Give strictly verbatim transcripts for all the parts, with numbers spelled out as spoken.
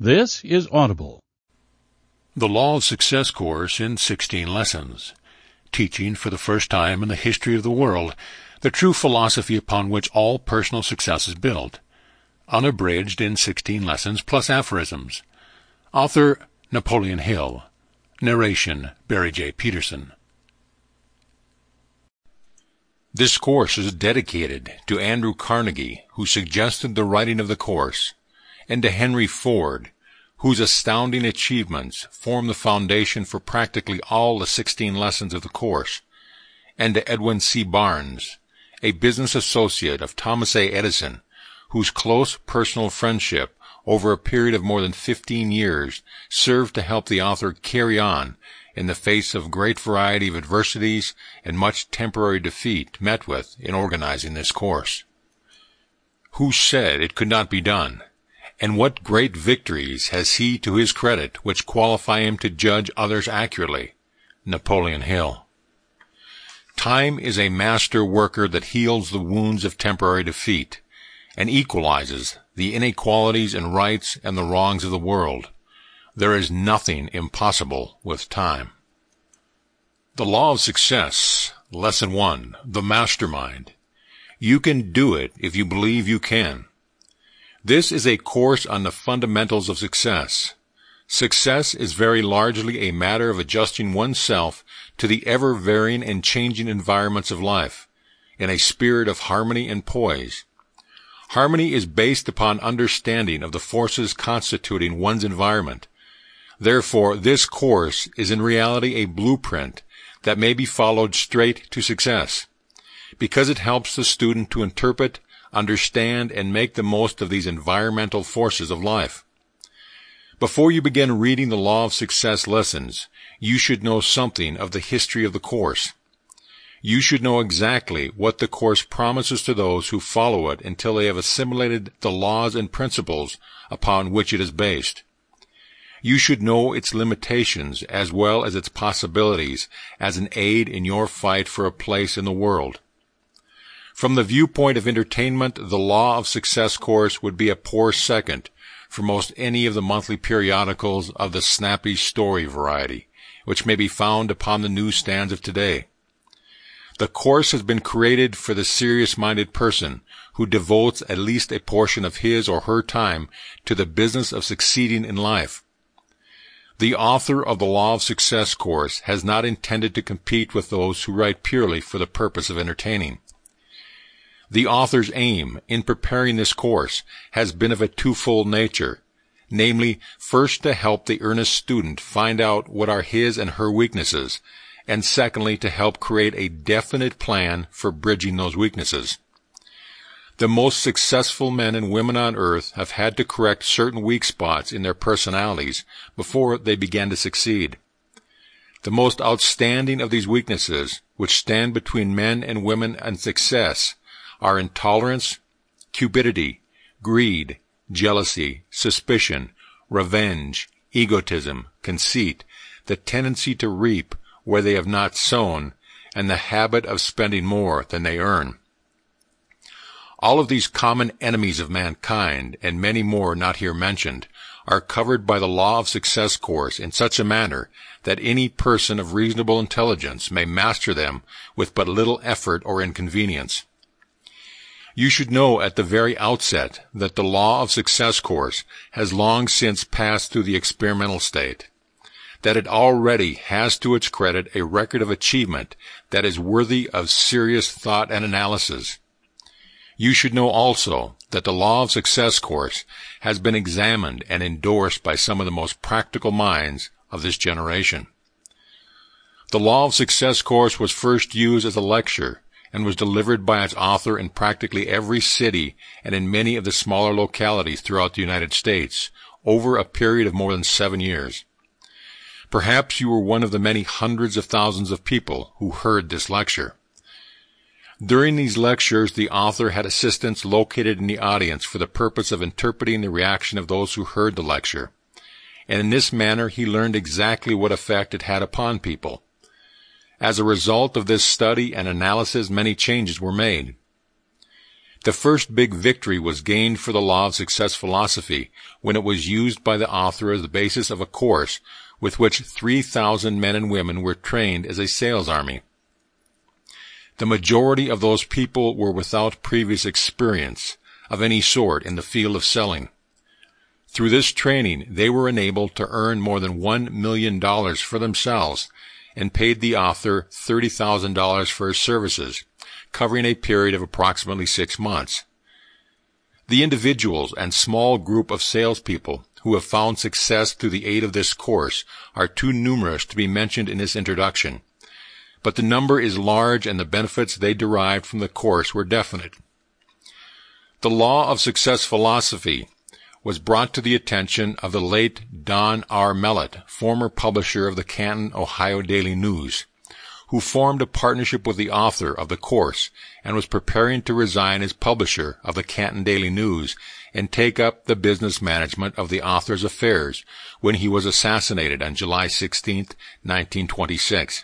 This is Audible. The Law of Success course in sixteen lessons, teaching for the first time in the history of the world the true philosophy upon which all personal success is built, unabridged in sixteen lessons plus aphorisms. Author Napoleon Hill. Narration Barry J. Peterson. This course is dedicated to Andrew Carnegie, who suggested the writing of the course, and to Henry Ford, whose astounding achievements form the foundation for practically all the sixteen lessons of the course, and to Edwin C. Barnes, a business associate of Thomas A. Edison, whose close personal friendship over a period of more than fifteen years served to help the author carry on in the face of great variety of adversities and much temporary defeat met with in organizing this course. Who said it could not be done? And what great victories has he to his credit which qualify him to judge others accurately? Napoleon Hill. Time is a master worker that heals the wounds of temporary defeat and equalizes the inequalities and rights and the wrongs of the world. There is nothing impossible with time. The Law of Success, Lesson one, The Mastermind. You can do it if you believe you can. This is a course on the fundamentals of success. Success is very largely a matter of adjusting oneself to the ever-varying and changing environments of life, in a spirit of harmony and poise. Harmony is based upon understanding of the forces constituting one's environment. Therefore, this course is in reality a blueprint that may be followed straight to success, because it helps the student to interpret, understand, and make the most of these environmental forces of life. Before you begin reading the Law of Success lessons, you should know something of the history of the course. You should know exactly what the course promises to those who follow it until they have assimilated the laws and principles upon which it is based. You should know its limitations as well as its possibilities as an aid in your fight for a place in the world. From the viewpoint of entertainment, the Law of Success course would be a poor second for most any of the monthly periodicals of the snappy story variety, which may be found upon the newsstands of today. The course has been created for the serious-minded person who devotes at least a portion of his or her time to the business of succeeding in life. The author of the Law of Success course has not intended to compete with those who write purely for the purpose of entertaining. The author's aim in preparing this course has been of a twofold nature, namely, first to help the earnest student find out what are his and her weaknesses, and secondly, to help create a definite plan for bridging those weaknesses. The most successful men and women on earth have had to correct certain weak spots in their personalities before they began to succeed. The most outstanding of these weaknesses, which stand between men and women and success, are intolerance, cupidity, greed, jealousy, suspicion, revenge, egotism, conceit, the tendency to reap where they have not sown, and the habit of spending more than they earn. All of these common enemies of mankind, and many more not here mentioned, are covered by the Law of Success course in such a manner that any person of reasonable intelligence may master them with but little effort or inconvenience. You should know at the very outset that the Law of Success course has long since passed through the experimental state, that it already has to its credit a record of achievement that is worthy of serious thought and analysis. You should know also that the Law of Success course has been examined and endorsed by some of the most practical minds of this generation. The Law of Success course was first used as a lecture and was delivered by its author in practically every city and in many of the smaller localities throughout the United States over a period of more than seven years. Perhaps you were one of the many hundreds of thousands of people who heard this lecture. During these lectures, the author had assistants located in the audience for the purpose of interpreting the reaction of those who heard the lecture, and in this manner he learned exactly what effect it had upon people. As a result of this study and analysis, many changes were made. The first big victory was gained for the Law of Success philosophy when it was used by the author as the basis of a course with which three thousand men and women were trained as a sales army. The majority of those people were without previous experience of any sort in the field of selling. Through this training, they were enabled to earn more than one million dollars for themselves and paid the author thirty thousand dollars for his services, covering a period of approximately six months. The individuals and small group of salespeople who have found success through the aid of this course are too numerous to be mentioned in this introduction, but the number is large and the benefits they derived from the course were definite. The Law of Success philosophy was brought to the attention of the late Don R. Mellett, former publisher of the Canton, Ohio Daily News, who formed a partnership with the author of the course and was preparing to resign as publisher of the Canton Daily News and take up the business management of the author's affairs when he was assassinated on July sixteenth, nineteen twenty-six.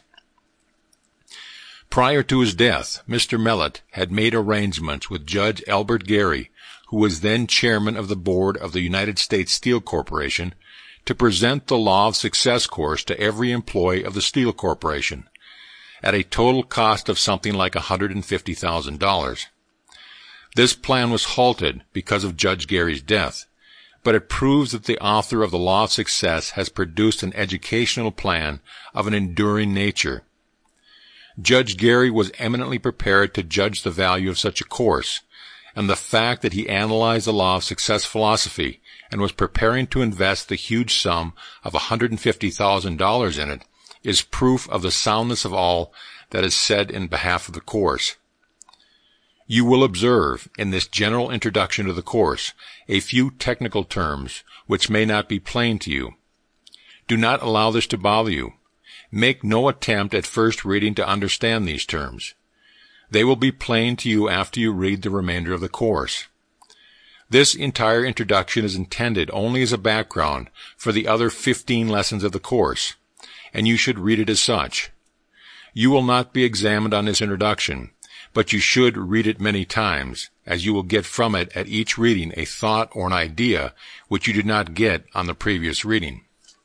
Prior to his death, Mister Mellett had made arrangements with Judge Elbert Gary, who was then chairman of the board of the United States Steel Corporation, to present the Law of Success course to every employee of the Steel Corporation, at a total cost of something like one hundred fifty thousand dollars. This plan was halted because of Judge Gary's death, but it proves that the author of the Law of Success has produced an educational plan of an enduring nature. Judge Gary was eminently prepared to judge the value of such a course, and the fact that he analyzed the Law of Success philosophy and was preparing to invest the huge sum of one hundred fifty thousand dollars in it is proof of the soundness of all that is said in behalf of the course. You will observe in this general introduction to the course a few technical terms which may not be plain to you. Do not allow this to bother you. Make no attempt at first reading to understand these terms. They will be plain to you after you read the remainder of the course. This entire introduction is intended only as a background for the other fifteen lessons of the course, and you should read it as such. You will not be examined on this introduction, but you should read it many times, as you will get from it at each reading a thought or an idea which you did not get on the previous reading.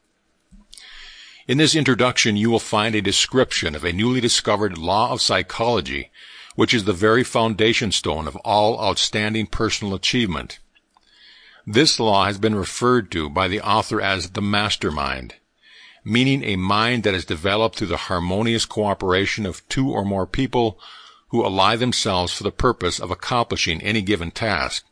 In this introduction you will find a description of a newly discovered law of psychology, which is the very foundation stone of all outstanding personal achievement. This law has been referred to by the author as the mastermind, meaning a mind that is developed through the harmonious cooperation of two or more people who ally themselves for the purpose of accomplishing any given task.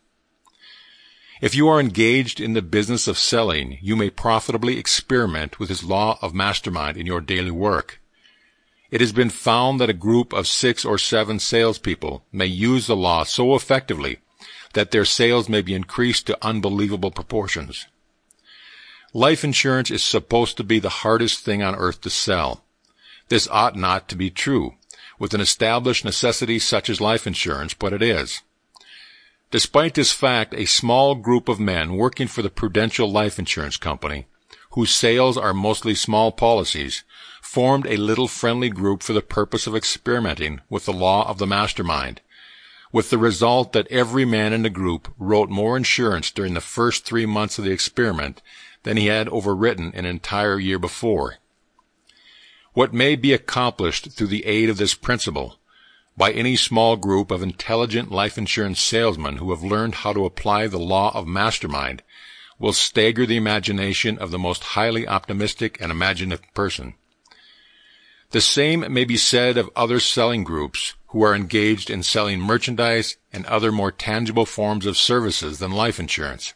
If you are engaged in the business of selling, you may profitably experiment with this law of mastermind in your daily work. It has been found that a group of six or seven salespeople may use the law so effectively that their sales may be increased to unbelievable proportions. Life insurance is supposed to be the hardest thing on earth to sell. This ought not to be true, with an established necessity such as life insurance, but it is. Despite this fact, a small group of men working for the Prudential Life Insurance Company, whose sales are mostly small policies, formed a little friendly group for the purpose of experimenting with the law of the mastermind, with the result that every man in the group wrote more insurance during the first three months of the experiment than he had overwritten an entire year before. What may be accomplished through the aid of this principle by any small group of intelligent life insurance salesmen who have learned how to apply the law of mastermind will stagger the imagination of the most highly optimistic and imaginative person. The same may be said of other selling groups who are engaged in selling merchandise and other more tangible forms of services than life insurance.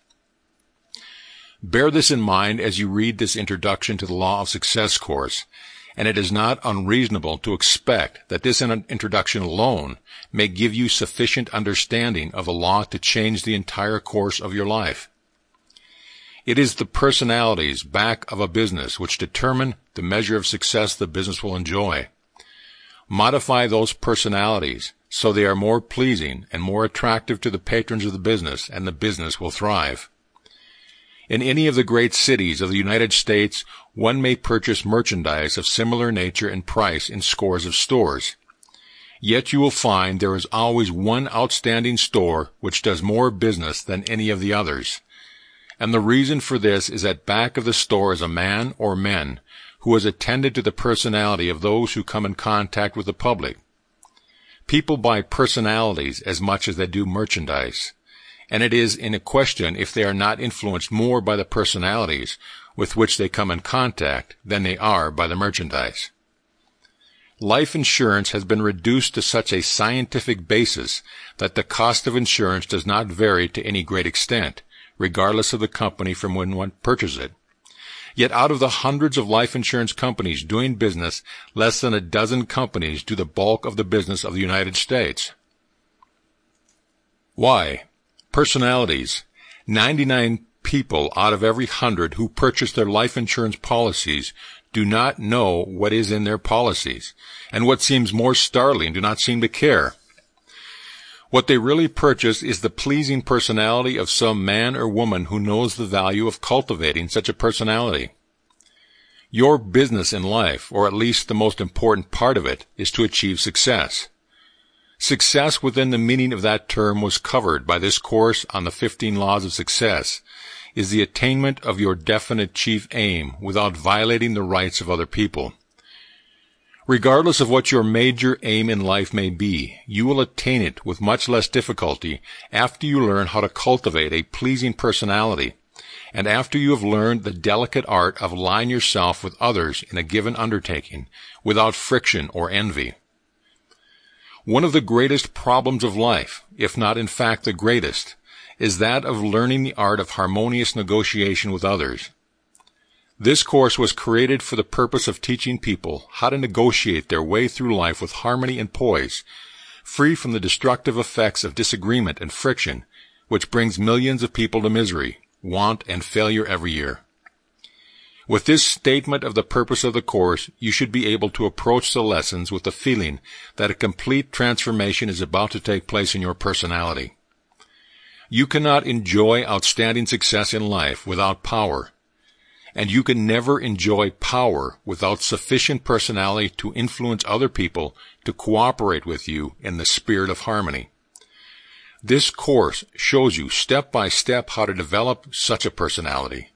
Bear this in mind as you read this introduction to the Law of Success course, and it is not unreasonable to expect that this introduction alone may give you sufficient understanding of the law to change the entire course of your life. It is the personalities back of a business which determine the measure of success the business will enjoy. Modify those personalities so they are more pleasing and more attractive to the patrons of the business, and the business will thrive. In any of the great cities of the United States, one may purchase merchandise of similar nature and price in scores of stores. Yet you will find there is always one outstanding store which does more business than any of the others. And the reason for this is that back of the store is a man or men who has attended to the personality of those who come in contact with the public. People buy personalities as much as they do merchandise, and it is in a question if they are not influenced more by the personalities with which they come in contact than they are by the merchandise. Life insurance has been reduced to such a scientific basis that the cost of insurance does not vary to any great extent, regardless of the company from when one purchases it. Yet out of the hundreds of life insurance companies doing business, less than a dozen companies do the bulk of the business of the United States. Why? Personalities. ninety-nine people out of every hundred who purchase their life insurance policies do not know what is in their policies, and what seems more startling, do not seem to care. What they really purchase is the pleasing personality of some man or woman who knows the value of cultivating such a personality. Your business in life, or at least the most important part of it, is to achieve success. Success within the meaning of that term was covered by this course on the fifteen laws of success, is the attainment of your definite chief aim without violating the rights of other people. Regardless of what your major aim in life may be, you will attain it with much less difficulty after you learn how to cultivate a pleasing personality, and after you have learned the delicate art of aligning yourself with others in a given undertaking, without friction or envy. One of the greatest problems of life, if not in fact the greatest, is that of learning the art of harmonious negotiation with others. This course was created for the purpose of teaching people how to negotiate their way through life with harmony and poise, free from the destructive effects of disagreement and friction, which brings millions of people to misery, want, and failure every year. With this statement of the purpose of the course, you should be able to approach the lessons with the feeling that a complete transformation is about to take place in your personality. You cannot enjoy outstanding success in life without power, and you can never enjoy power without sufficient personality to influence other people to cooperate with you in the spirit of harmony. This course shows you step by step how to develop such a personality.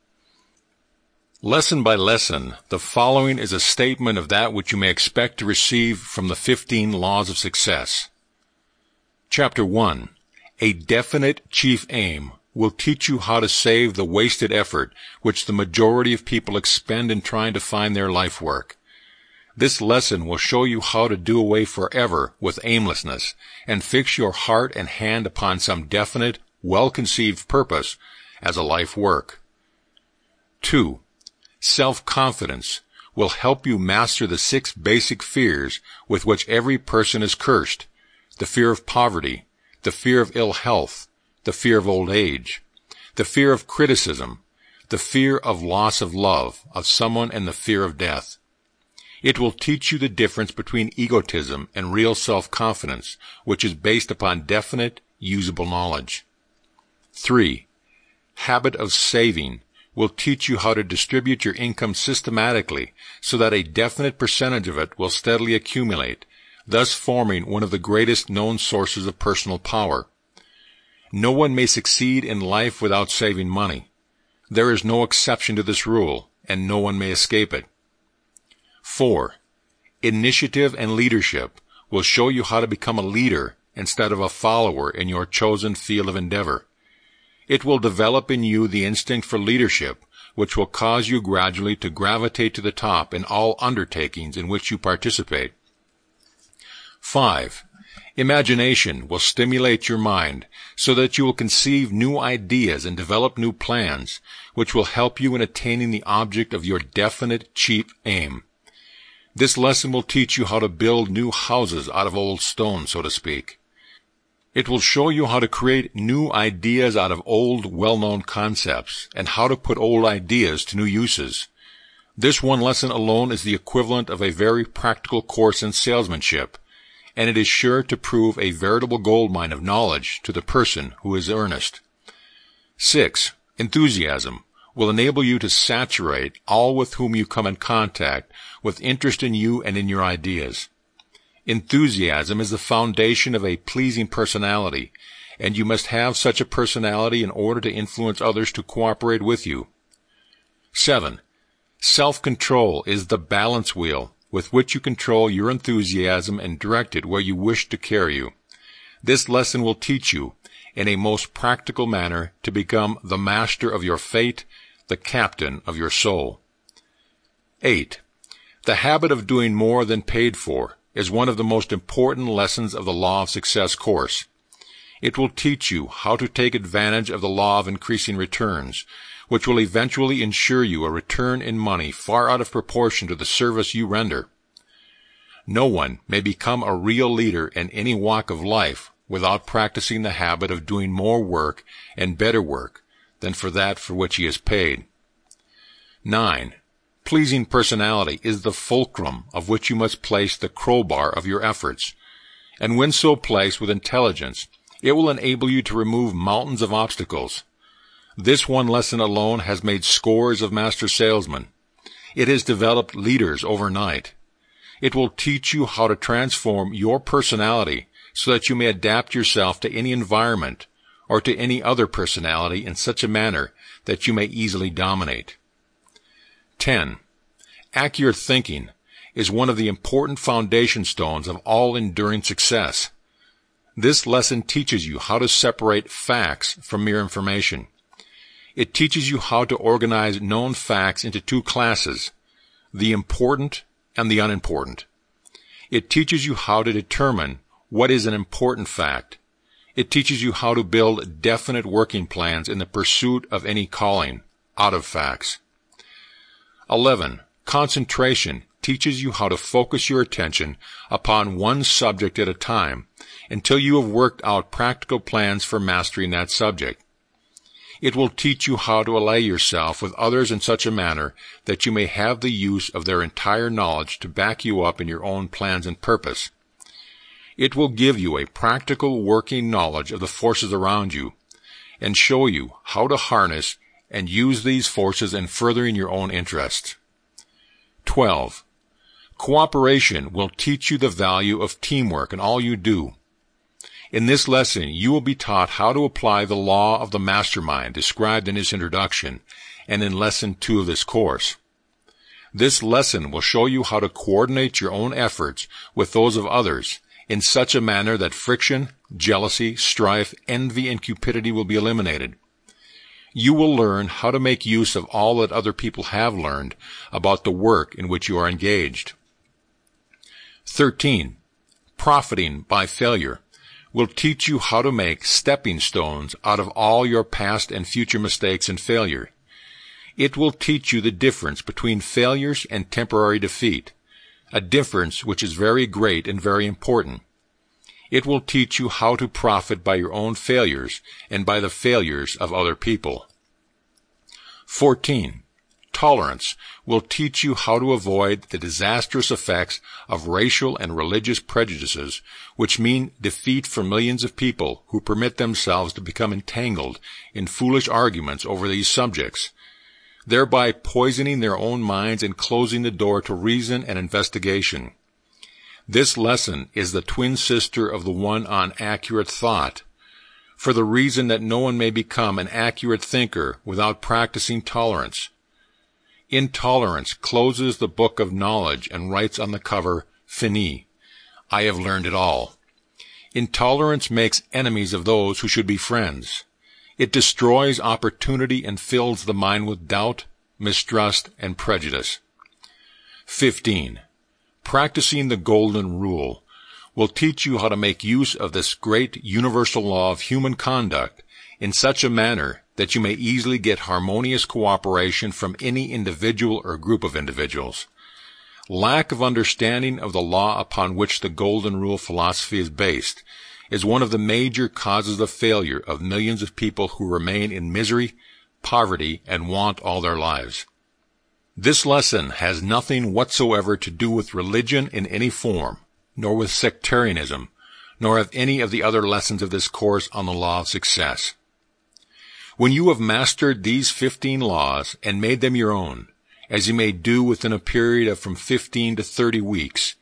Lesson by lesson, the following is a statement of that which you may expect to receive from the fifteen laws of success. Chapter one. A definite chief aim will teach you how to save the wasted effort which the majority of people expend in trying to find their life work. This lesson will show you how to do away forever with aimlessness and fix your heart and hand upon some definite, well-conceived purpose as a life work. Two. Self-confidence will help you master the six basic fears with which every person is cursed: the fear of poverty, the fear of ill health, the fear of old age, the fear of criticism, the fear of loss of love of someone, and the fear of death. It will teach you the difference between egotism and real self-confidence, which is based upon definite, usable knowledge. Three. Habit of saving will teach you how to distribute your income systematically so that a definite percentage of it will steadily accumulate, thus forming one of the greatest known sources of personal power. No one may succeed in life without saving money. There is no exception to this rule, and no one may escape it. Four. Initiative and leadership will show you how to become a leader instead of a follower in your chosen field of endeavor. It will develop in you the instinct for leadership, which will cause you gradually to gravitate to the top in all undertakings in which you participate. Five. Imagination will stimulate your mind so that you will conceive new ideas and develop new plans, which will help you in attaining the object of your definite chief aim. This lesson will teach you how to build new houses out of old stone, so to speak. It will show you how to create new ideas out of old, well-known concepts, and how to put old ideas to new uses. This one lesson alone is the equivalent of a very practical course in salesmanship, and it is sure to prove a veritable goldmine of knowledge to the person who is earnest. Six. Enthusiasm will enable you to saturate all with whom you come in contact with interest in you and in your ideas. Enthusiasm is the foundation of a pleasing personality, and you must have such a personality in order to influence others to cooperate with you. Seven. Self-control is the balance wheel with which you control your enthusiasm and direct it where you wish to carry you. This lesson will teach you, in a most practical manner, to become the master of your fate, the captain of your soul. Eight. The habit of doing more than paid for is one of the most important lessons of the Law of Success course. It will teach you how to take advantage of the law of increasing returns, which will eventually ensure you a return in money far out of proportion to the service you render. No one may become a real leader in any walk of life without practicing the habit of doing more work and better work than for that for which he is paid. Nine. Pleasing personality is the fulcrum of which you must place the crowbar of your efforts, and when so placed with intelligence, it will enable you to remove mountains of obstacles. This one lesson alone has made scores of master salesmen. It has developed leaders overnight. It will teach you how to transform your personality so that you may adapt yourself to any environment or to any other personality in such a manner that you may easily dominate. Ten. Accurate thinking is one of the important foundation stones of all enduring success. This lesson teaches you how to separate facts from mere information. It teaches you how to organize known facts into two classes, the important and the unimportant. It teaches you how to determine what is an important fact. It teaches you how to build definite working plans in the pursuit of any calling out of facts. Eleven. Concentration teaches you how to focus your attention upon one subject at a time until you have worked out practical plans for mastering that subject. It will teach you how to ally yourself with others in such a manner that you may have the use of their entire knowledge to back you up in your own plans and purpose. It will give you a practical working knowledge of the forces around you and show you how to harness and use these forces in furthering your own interests. Twelve. Cooperation will teach you the value of teamwork in all you do. In this lesson, you will be taught how to apply the law of the mastermind described in his introduction and in Lesson two of this course. This lesson will show you how to coordinate your own efforts with those of others in such a manner that friction, jealousy, strife, envy, and cupidity will be eliminated. You will learn how to make use of all that other people have learned about the work in which you are engaged. Thirteen. Profiting by failure will teach you how to make stepping stones out of all your past and future mistakes and failure. It will teach you the difference between failures and temporary defeat, a difference which is very great and very important. It will teach you how to profit by your own failures and by the failures of other people. Fourteen. Tolerance will teach you how to avoid the disastrous effects of racial and religious prejudices, which mean defeat for millions of people who permit themselves to become entangled in foolish arguments over these subjects, thereby poisoning their own minds and closing the door to reason and investigation. This lesson is the twin sister of the one on accurate thought, for the reason that no one may become an accurate thinker without practicing tolerance. Intolerance closes the book of knowledge and writes on the cover, "Fini, I have learned it all." Intolerance makes enemies of those who should be friends. It destroys opportunity and fills the mind with doubt, mistrust, and prejudice. Fifteen. Practicing the Golden Rule will teach you how to make use of this great universal law of human conduct in such a manner that you may easily get harmonious cooperation from any individual or group of individuals. Lack of understanding of the law upon which the Golden Rule philosophy is based is one of the major causes of failure of millions of people who remain in misery, poverty, and want all their lives. This lesson has nothing whatsoever to do with religion in any form, nor with sectarianism, nor of any of the other lessons of this course on the law of success. When you have mastered these fifteen laws and made them your own, as you may do within a period of from fifteen to thirty weeks,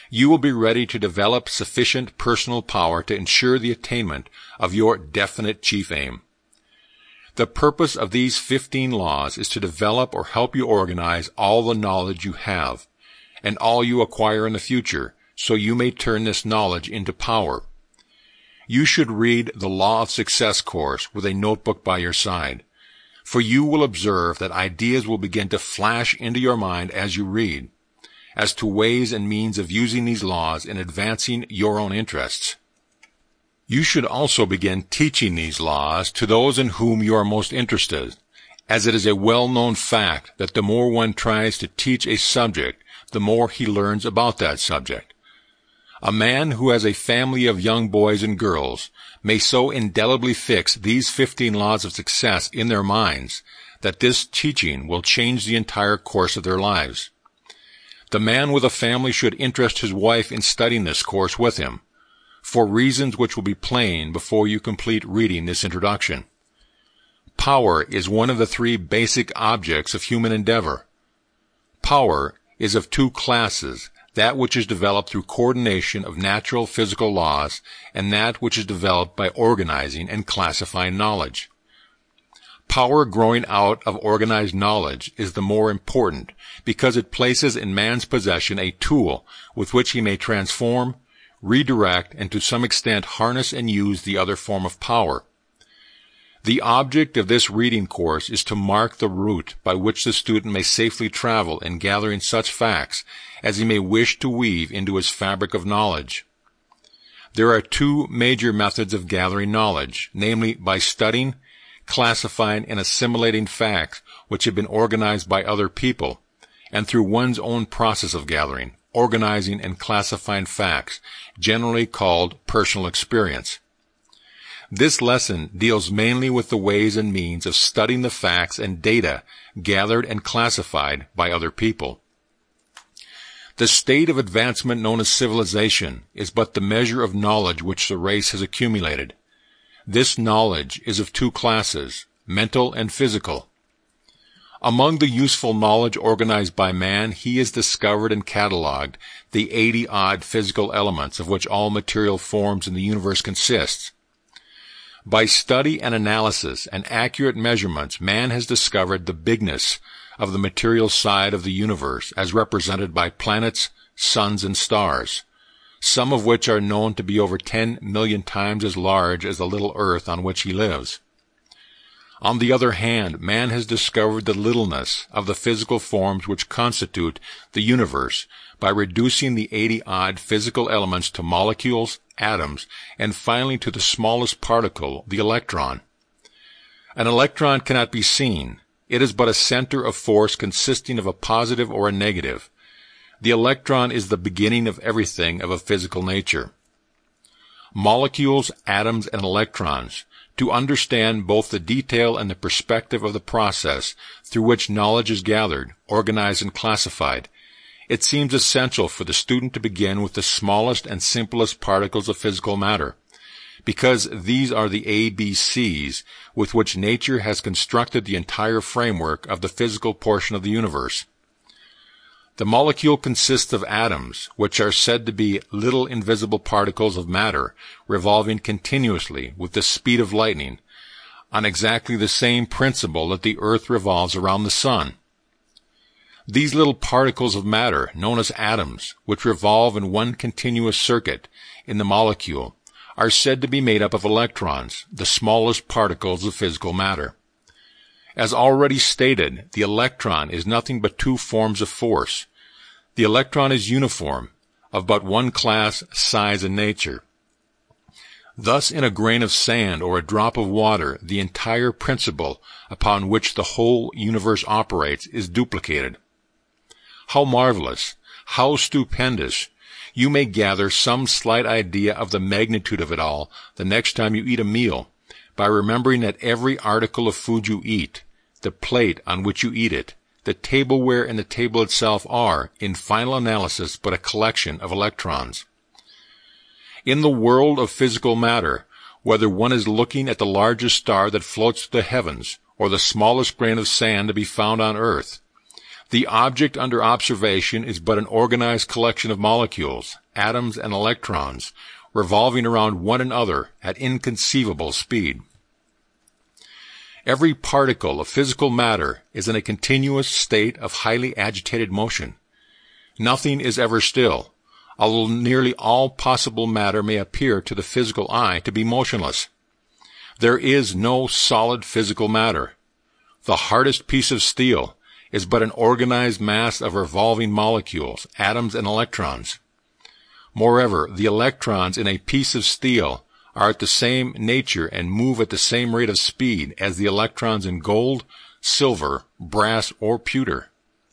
you will be ready to develop sufficient personal power to ensure the attainment of your definite chief aim. The purpose of these fifteen laws is to develop or help you organize all the knowledge you have, and all you acquire in the future, so you may turn this knowledge into power. You should read the Law of Success course with a notebook by your side, for you will observe that ideas will begin to flash into your mind as you read, as to ways and means of using these laws in advancing your own interests. You should also begin teaching these laws to those in whom you are most interested, as it is a well-known fact that the more one tries to teach a subject, the more he learns about that subject. A man who has a family of young boys and girls may so indelibly fix these fifteen laws of success in their minds that this teaching will change the entire course of their lives. The man with a family should interest his wife in studying this course with him, for reasons which will be plain before you complete reading this introduction. Power is one of the three basic objects of human endeavor. Power is of two classes, that which is developed through coordination of natural physical laws, and that which is developed by organizing and classifying knowledge. Power growing out of organized knowledge is the more important because it places in man's possession a tool with which he may transform, redirect, and to some extent harness and use the other form of power. The object of this reading course is to mark the route by which the student may safely travel in gathering such facts as he may wish to weave into his fabric of knowledge. There are two major methods of gathering knowledge, namely by studying, classifying, and assimilating facts which have been organized by other people, and through one's own process of gathering, organizing, and classifying facts, generally called personal experience. This lesson deals mainly with the ways and means of studying the facts and data gathered and classified by other people. The state of advancement known as civilization is but the measure of knowledge which the race has accumulated. This knowledge is of two classes, mental and physical. Among the useful knowledge organized by man, he has discovered and catalogued the eighty-odd physical elements of which all material forms in the universe consists. By study and analysis and accurate measurements, man has discovered the bigness of the material side of the universe as represented by planets, suns, and stars, some of which are known to be over ten million times as large as the little earth on which he lives. On the other hand, man has discovered the littleness of the physical forms which constitute the universe by reducing the eighty-odd physical elements to molecules, atoms, and finally to the smallest particle, the electron. An electron cannot be seen. It is but a center of force consisting of a positive or a negative. The electron is the beginning of everything of a physical nature. Molecules, atoms, and electrons, to understand both the detail and the perspective of the process through which knowledge is gathered, organized, and classified, it seems essential for the student to begin with the smallest and simplest particles of physical matter, because these are the A B Cs with which nature has constructed the entire framework of the physical portion of the universe. The molecule consists of atoms, which are said to be little invisible particles of matter revolving continuously with the speed of lightning, on exactly the same principle that the earth revolves around the sun. These little particles of matter, known as atoms, which revolve in one continuous circuit in the molecule, are said to be made up of electrons, the smallest particles of physical matter. As already stated, the electron is nothing but two forms of force. The electron is uniform, of but one class, size, and nature. Thus, in a grain of sand or a drop of water, the entire principle upon which the whole universe operates is duplicated. How marvelous, how stupendous! You may gather some slight idea of the magnitude of it all the next time you eat a meal, by remembering that every article of food you eat, the plate on which you eat it, the tableware and the table itself are, in final analysis, but a collection of electrons. In the world of physical matter, whether one is looking at the largest star that floats through the heavens, or the smallest grain of sand to be found on earth, The object under observation is but an organized collection of molecules, atoms and electrons, revolving around one another at inconceivable speed. Every particle of physical matter is in a continuous state of highly agitated motion. Nothing is ever still, although nearly all possible matter may appear to the physical eye to be motionless. There is no solid physical matter. The hardest piece of steel is but an organized mass of revolving molecules, atoms and electrons. Moreover, the electrons in a piece of steel are at the same nature and move at the same rate of speed as the electrons in gold, silver, brass, or pewter.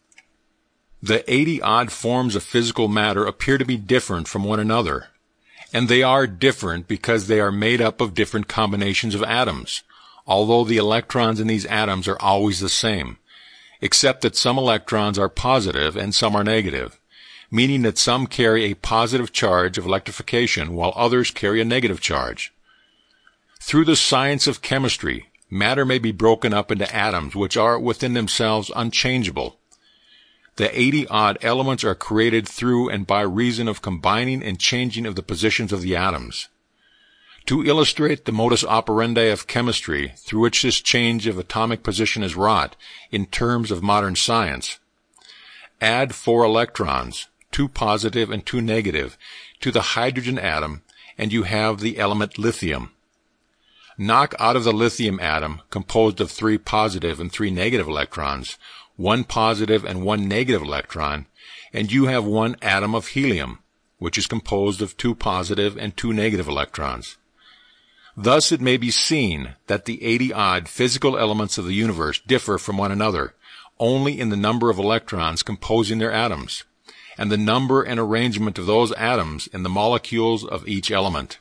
The eighty-odd forms of physical matter appear to be different from one another, and they are different because they are made up of different combinations of atoms, although the electrons in these atoms are always the same, except that some electrons are positive and some are negative, meaning that some carry a positive charge of electrification while others carry a negative charge. Through the science of chemistry, matter may be broken up into atoms which are within themselves unchangeable. The eighty-odd elements are created through and by reason of combining and changing of the positions of the atoms. To illustrate the modus operandi of chemistry through which this change of atomic position is wrought in terms of modern science, add four electrons, two positive and two negative, to the hydrogen atom, and you have the element lithium. Knock out of the lithium atom, composed of three positive and three negative electrons, one positive and one negative electron, and you have one atom of helium, which is composed of two positive and two negative electrons. Thus it may be seen that the eighty-odd physical elements of the universe differ from one another only in the number of electrons composing their atoms, and the number and arrangement of those atoms in the molecules of each element.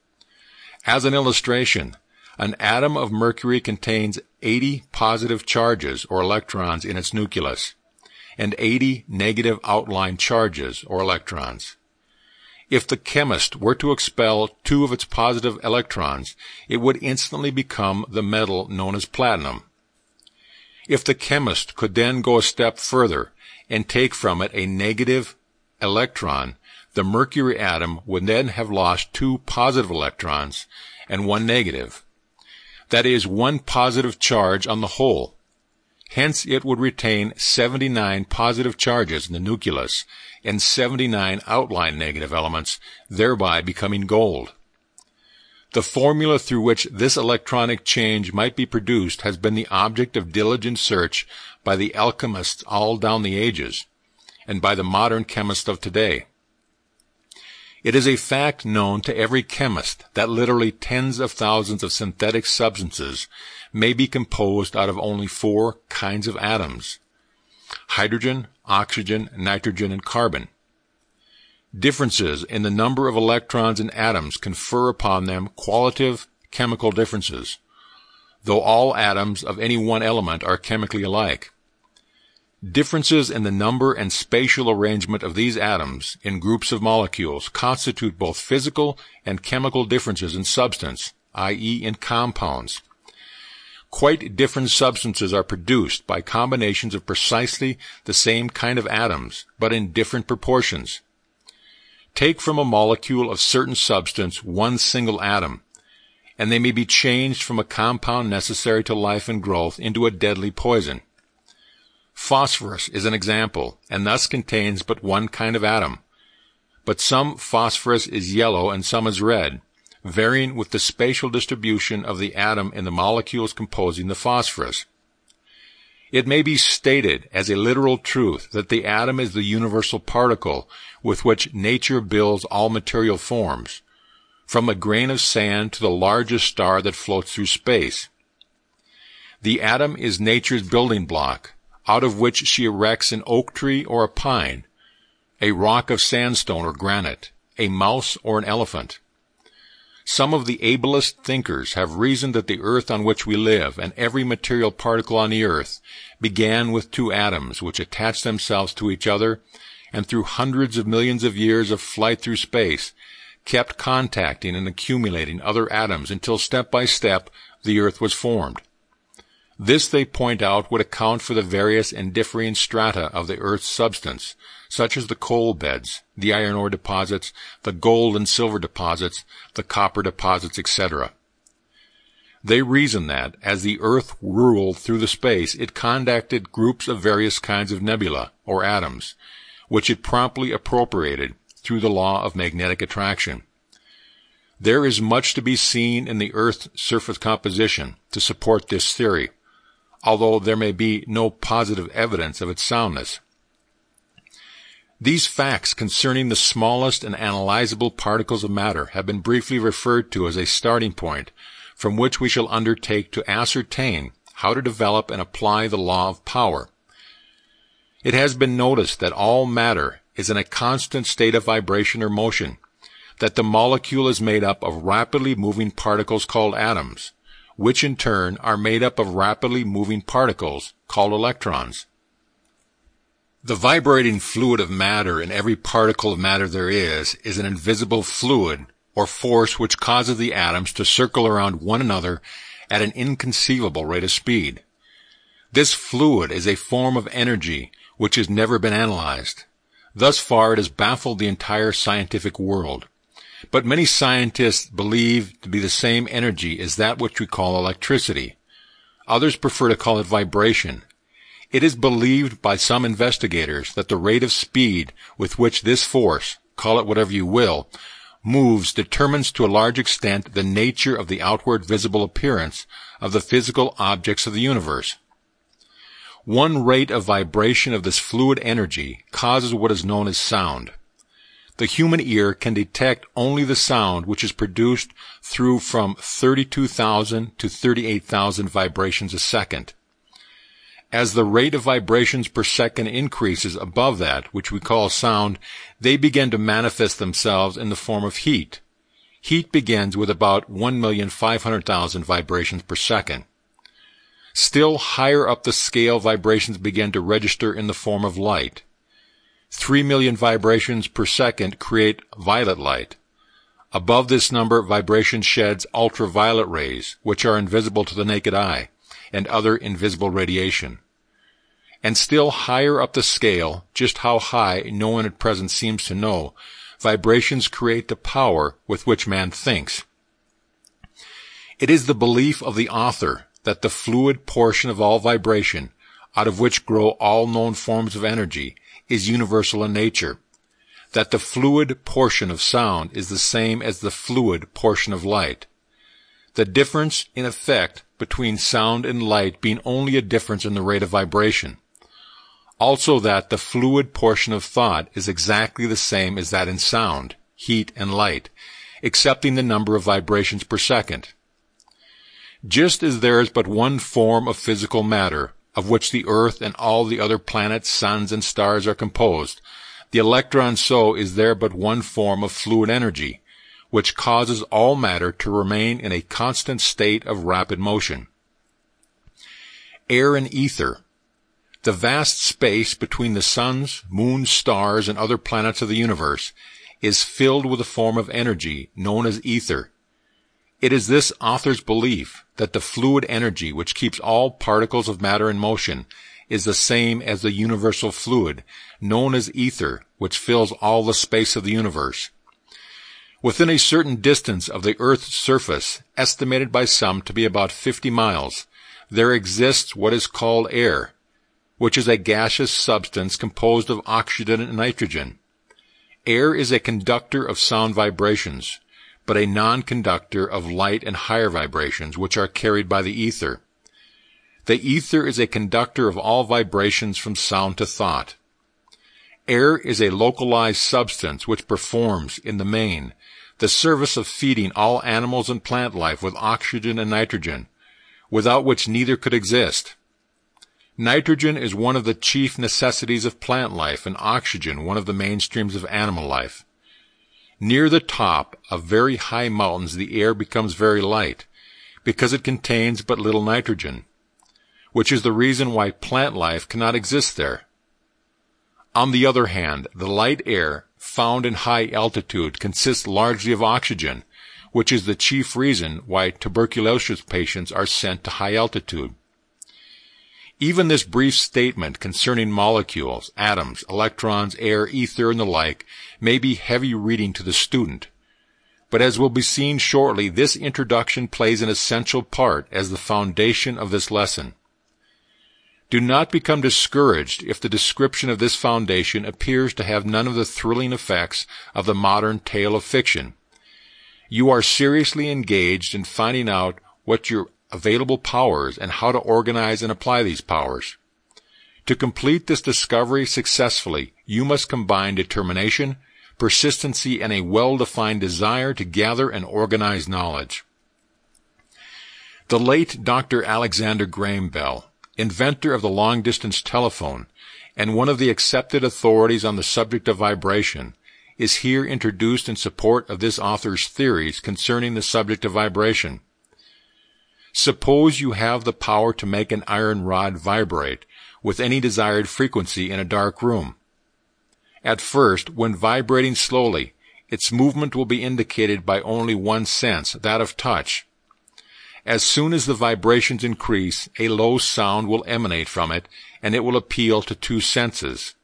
As an illustration, an atom of mercury contains eighty positive charges or electrons in its nucleus, and eighty negative outline charges or electrons. If the chemist were to expel two of its positive electrons, it would instantly become the metal known as platinum. If the chemist could then go a step further and take from it a negative electron, the mercury atom would then have lost two positive electrons and one negative. That is, one positive charge on the whole. Hence it would retain seventy-nine positive charges in the nucleus and seventy-nine outline negative elements, thereby becoming gold. The formula through which this electronic change might be produced has been the object of diligent search by the alchemists all down the ages, and by the modern chemists of today. It is a fact known to every chemist that literally tens of thousands of synthetic substances may be composed out of only four kinds of atoms: hydrogen, oxygen, nitrogen, and carbon. Differences in the number of electrons in atoms confer upon them qualitative chemical differences, though all atoms of any one element are chemically alike. Differences in the number and spatial arrangement of these atoms in groups of molecules constitute both physical and chemical differences in substance, that is in compounds. Quite different substances are produced by combinations of precisely the same kind of atoms, but in different proportions. Take from a molecule of certain substance one single atom, and they may be changed from a compound necessary to life and growth into a deadly poison. Phosphorus is an example, and thus contains but one kind of atom. But some phosphorus is yellow and some is red, varying with the spatial distribution of the atom in the molecules composing the phosphorus. It may be stated as a literal truth that the atom is the universal particle with which nature builds all material forms, from a grain of sand to the largest star that floats through space. The atom is nature's building block, out of which she erects an oak tree or a pine, a rock of sandstone or granite, a mouse or an elephant. Some of the ablest thinkers have reasoned that the earth on which we live and every material particle on the earth began with two atoms which attached themselves to each other and through hundreds of millions of years of flight through space kept contacting and accumulating other atoms until step by step the earth was formed. This, they point out, would account for the various and differing strata of the Earth's substance, such as the coal beds, the iron ore deposits, the gold and silver deposits, the copper deposits, et cetera. They reason that, as the Earth ruled through the space, it contacted groups of various kinds of nebula, or atoms, which it promptly appropriated through the law of magnetic attraction. There is much to be seen in the Earth's surface composition to support this theory, although there may be no positive evidence of its soundness. These facts concerning the smallest and analyzable particles of matter have been briefly referred to as a starting point from which we shall undertake to ascertain how to develop and apply the law of power. It has been noticed that all matter is in a constant state of vibration or motion, that the molecule is made up of rapidly moving particles called atoms, which in turn are made up of rapidly moving particles called electrons. The vibrating fluid of matter in every particle of matter there is is an invisible fluid or force which causes the atoms to circle around one another at an inconceivable rate of speed. This fluid is a form of energy which has never been analyzed. Thus far it has baffled the entire scientific world. But many scientists believe to be the same energy as that which we call electricity. Others prefer to call it vibration. It is believed by some investigators that the rate of speed with which this force, call it whatever you will, moves determines to a large extent the nature of the outward visible appearance of the physical objects of the universe. One rate of vibration of this fluid energy causes what is known as sound. The human ear can detect only the sound which is produced through from thirty-two thousand to thirty-eight thousand vibrations a second. As the rate of vibrations per second increases above that, which we call sound, they begin to manifest themselves in the form of heat. Heat begins with about one million five hundred thousand vibrations per second. Still higher up the scale, vibrations begin to register in the form of light. Three million vibrations per second create violet light. Above this number, vibration sheds ultraviolet rays, which are invisible to the naked eye, and other invisible radiation. And still higher up the scale, just how high no one at present seems to know, vibrations create the power with which man thinks. It is the belief of the author that the fluid portion of all vibration, out of which grow all known forms of energy, is universal in nature, that the fluid portion of sound is the same as the fluid portion of light. The difference in effect between sound and light being only a difference in the rate of vibration. Also that the fluid portion of thought is exactly the same as that in sound, heat, and light, excepting the number of vibrations per second. Just as there is but one form of physical matter, of which the earth and all the other planets, suns, and stars are composed, the electron so is there but one form of fluid energy, which causes all matter to remain in a constant state of rapid motion. Air and ether. The vast space between the suns, moons, stars, and other planets of the universe is filled with a form of energy known as ether. It is this author's belief that the fluid energy which keeps all particles of matter in motion is the same as the universal fluid, known as ether, which fills all the space of the universe. Within a certain distance of the Earth's surface, estimated by some to be about fifty miles, there exists what is called air, which is a gaseous substance composed of oxygen and nitrogen. Air is a conductor of sound vibrations, but a non-conductor of light and higher vibrations, which are carried by the ether. The ether is a conductor of all vibrations from sound to thought. Air is a localized substance which performs, in the main, the service of feeding all animals and plant life with oxygen and nitrogen, without which neither could exist. Nitrogen is one of the chief necessities of plant life, and oxygen one of the mainstreams of animal life. Near the top of very high mountains the air becomes very light, because it contains but little nitrogen, which is the reason why plant life cannot exist there. On the other hand, the light air found in high altitude consists largely of oxygen, which is the chief reason why tuberculosis patients are sent to high altitude. Even this brief statement concerning molecules, atoms, electrons, air, ether, and the like may be heavy reading to the student. But as will be seen shortly, this introduction plays an essential part as the foundation of this lesson. Do not become discouraged if the description of this foundation appears to have none of the thrilling effects of the modern tale of fiction. You are seriously engaged in finding out what your available powers and how to organize and apply these powers. To complete this discovery successfully, you must combine determination, persistency, and a well-defined desire to gather and organize knowledge. The late Doctor Alexander Graham Bell, inventor of the long-distance telephone and one of the accepted authorities on the subject of vibration, is here introduced in support of this author's theories concerning the subject of vibration. Suppose you have the power to make an iron rod vibrate with any desired frequency in a dark room. At first, when vibrating slowly, its movement will be indicated by only one sense, that of touch. As soon as the vibrations increase, a low sound will emanate from it, and it will appeal to two senses.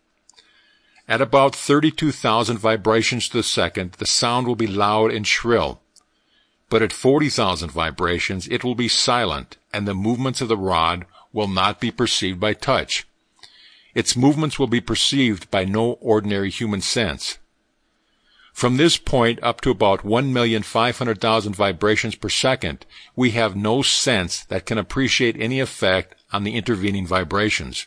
At about thirty-two thousand vibrations to the second, the sound will be loud and shrill. But at forty thousand vibrations, it will be silent, and the movements of the rod will not be perceived by touch. Its movements will be perceived by no ordinary human sense. From this point up to about one million five hundred thousand vibrations per second, we have no sense that can appreciate any effect on the intervening vibrations.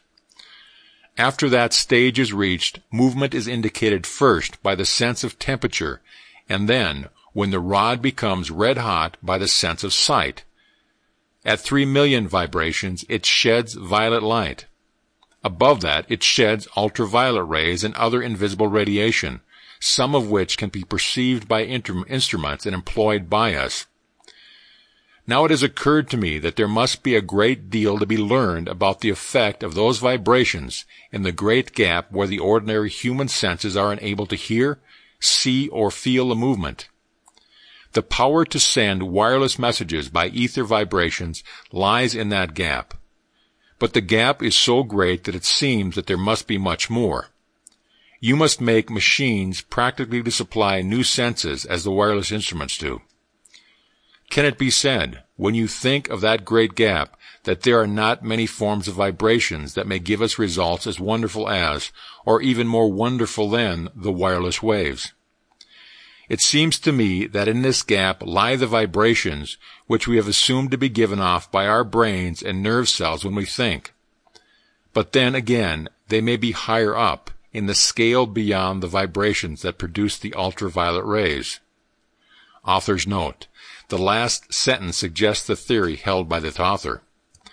After that stage is reached, movement is indicated first by the sense of temperature, and then, when the rod becomes red hot, by the sense of sight. At three million vibrations, it sheds violet light. Above that, it sheds ultraviolet rays and other invisible radiation, some of which can be perceived by instruments and employed by us. Now it has occurred to me that there must be a great deal to be learned about the effect of those vibrations in the great gap where the ordinary human senses are unable to hear, see, or feel the movement. The power to send wireless messages by ether vibrations lies in that gap. But the gap is so great that it seems that there must be much more. You must make machines practically to supply new senses as the wireless instruments do. Can it be said, when you think of that great gap, that there are not many forms of vibrations that may give us results as wonderful as, or even more wonderful than, the wireless waves? It seems to me that in this gap lie the vibrations which we have assumed to be given off by our brains and nerve cells when we think. But then again, they may be higher up, in the scale beyond the vibrations that produce the ultraviolet rays. Author's note. The last sentence suggests the theory held by the author.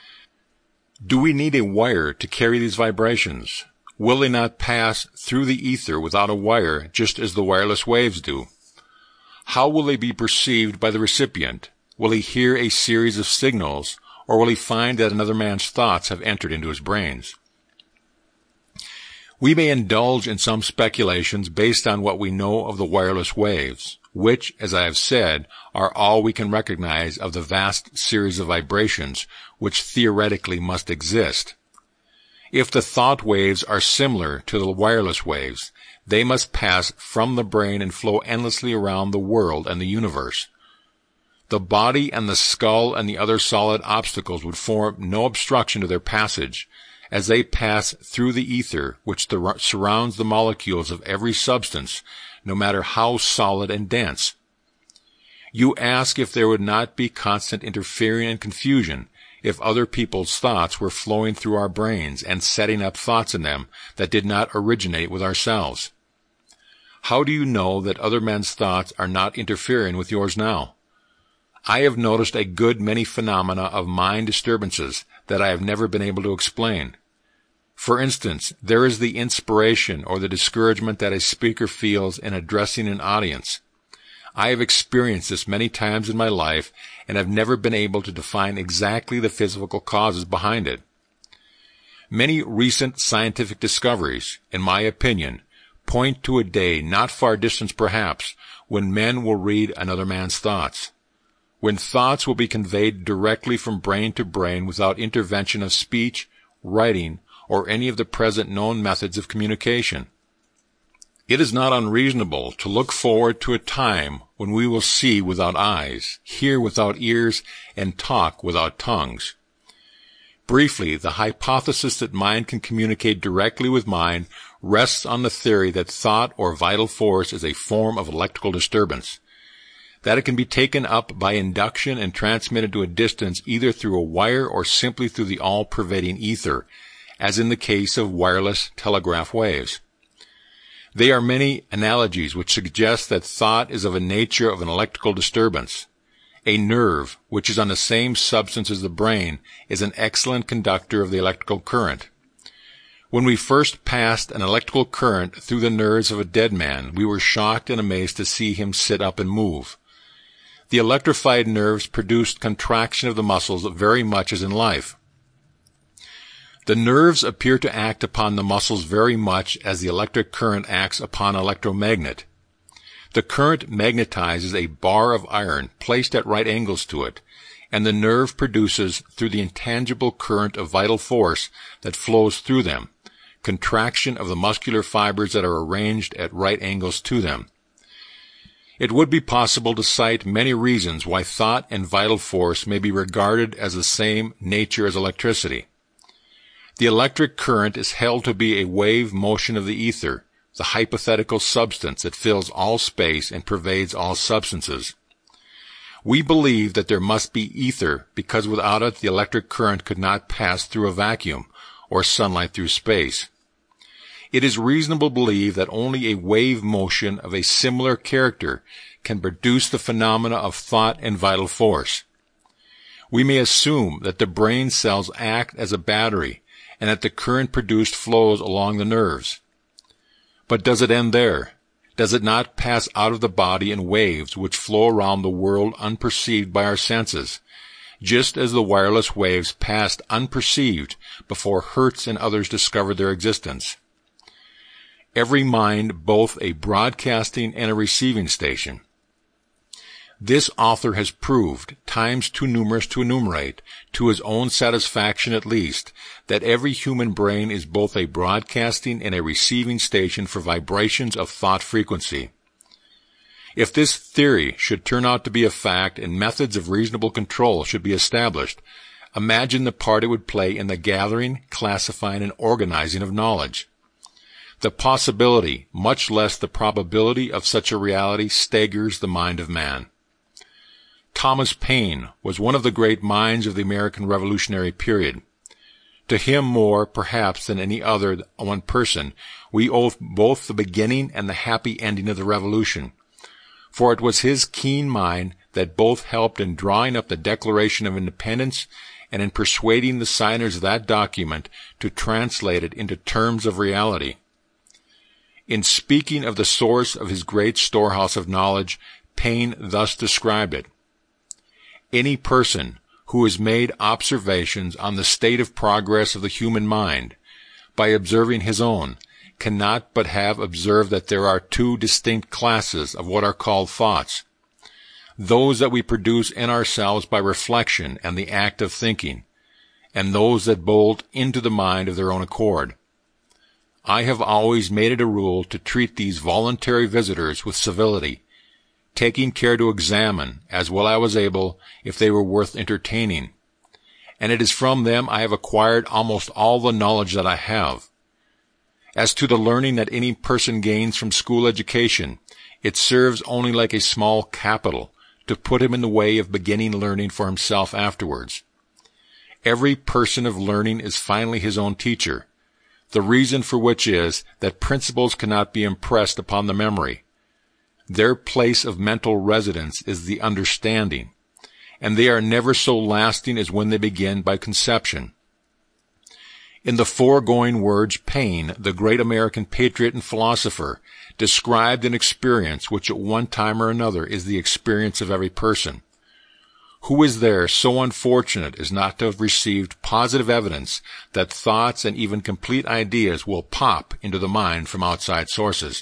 Do we need a wire to carry these vibrations? Will they not pass through the ether without a wire, just as the wireless waves do? How will they be perceived by the recipient? Will he hear a series of signals, or will he find that another man's thoughts have entered into his brains? We may indulge in some speculations based on what we know of the wireless waves, which, as I have said, are all we can recognize of the vast series of vibrations which theoretically must exist. If the thought waves are similar to the wireless waves, they must pass from the brain and flow endlessly around the world and the universe. The body and the skull and the other solid obstacles would form no obstruction to their passage, as they pass through the ether which the, surrounds the molecules of every substance, no matter how solid and dense. You ask if there would not be constant interfering and confusion if other people's thoughts were flowing through our brains and setting up thoughts in them that did not originate with ourselves. How do you know that other men's thoughts are not interfering with yours now? I have noticed a good many phenomena of mind disturbances that I have never been able to explain. For instance, there is the inspiration or the discouragement that a speaker feels in addressing an audience. I have experienced this many times in my life and have never been able to define exactly the physical causes behind it. Many recent scientific discoveries, in my opinion, point to a day not far distant perhaps when men will read another man's thoughts, when thoughts will be conveyed directly from brain to brain without intervention of speech writing, or any of the present known methods of communication. It is not unreasonable to look forward to a time when we will see without eyes, hear without ears, and talk without tongues. Briefly, the hypothesis that mind can communicate directly with mind rests on the theory that thought or vital force is a form of electrical disturbance, that it can be taken up by induction and transmitted to a distance either through a wire or simply through the all-pervading ether, as in the case of wireless telegraph waves. There are many analogies which suggest that thought is of a nature of an electrical disturbance. A nerve, which is on the same substance as the brain, is an excellent conductor of the electrical current. When we first passed an electrical current through the nerves of a dead man, we were shocked and amazed to see him sit up and move. The electrified nerves produced contraction of the muscles very much as in life. The nerves appear to act upon the muscles very much as the electric current acts upon an electromagnet. The current magnetizes a bar of iron placed at right angles to it, and the nerve produces, through the intangible current of vital force that flows through them, contraction of the muscular fibers that are arranged at right angles to them. It would be possible to cite many reasons why thought and vital force may be regarded as the same nature as electricity. The electric current is held to be a wave motion of the ether, the hypothetical substance that fills all space and pervades all substances. We believe that there must be ether because without it the electric current could not pass through a vacuum or sunlight through space. It is reasonable to believe that only a wave motion of a similar character can produce the phenomena of thought and vital force. We may assume that the brain cells act as a battery and that the current produced flows along the nerves. But does it end there? Does it not pass out of the body in waves which flow around the world unperceived by our senses, just as the wireless waves passed unperceived before Hertz and others discovered their existence? Every mind both a broadcasting and a receiving station. This author has proved, times too numerous to enumerate, to his own satisfaction at least, that every human brain is both a broadcasting and a receiving station for vibrations of thought frequency. If this theory should turn out to be a fact and methods of reasonable control should be established, imagine the part it would play in the gathering, classifying, and organizing of knowledge. The possibility, much less the probability of such a reality, staggers the mind of man. Thomas Paine was one of the great minds of the American Revolutionary period. To him more, perhaps, than any other one person, we owe both the beginning and the happy ending of the Revolution, for it was his keen mind that both helped in drawing up the Declaration of Independence and in persuading the signers of that document to translate it into terms of reality. In speaking of the source of his great storehouse of knowledge, Paine thus described it: any person who has made observations on the state of progress of the human mind, by observing his own, cannot but have observed that there are two distinct classes of what are called thoughts: those that we produce in ourselves by reflection and the act of thinking, and those that bolt into the mind of their own accord. I have always made it a rule to treat these voluntary visitors with civility, taking care to examine, as well as I was able, if they were worth entertaining. And it is from them I have acquired almost all the knowledge that I have. As to the learning that any person gains from school education, it serves only like a small capital to put him in the way of beginning learning for himself afterwards. Every person of learning is finally his own teacher, the reason for which is that principles cannot be impressed upon the memory. Their place of mental residence is the understanding, and they are never so lasting as when they begin by conception. In the foregoing words, Paine, the great American patriot and philosopher, described an experience which at one time or another is the experience of every person. Who is there so unfortunate as not to have received positive evidence that thoughts and even complete ideas will pop into the mind from outside sources?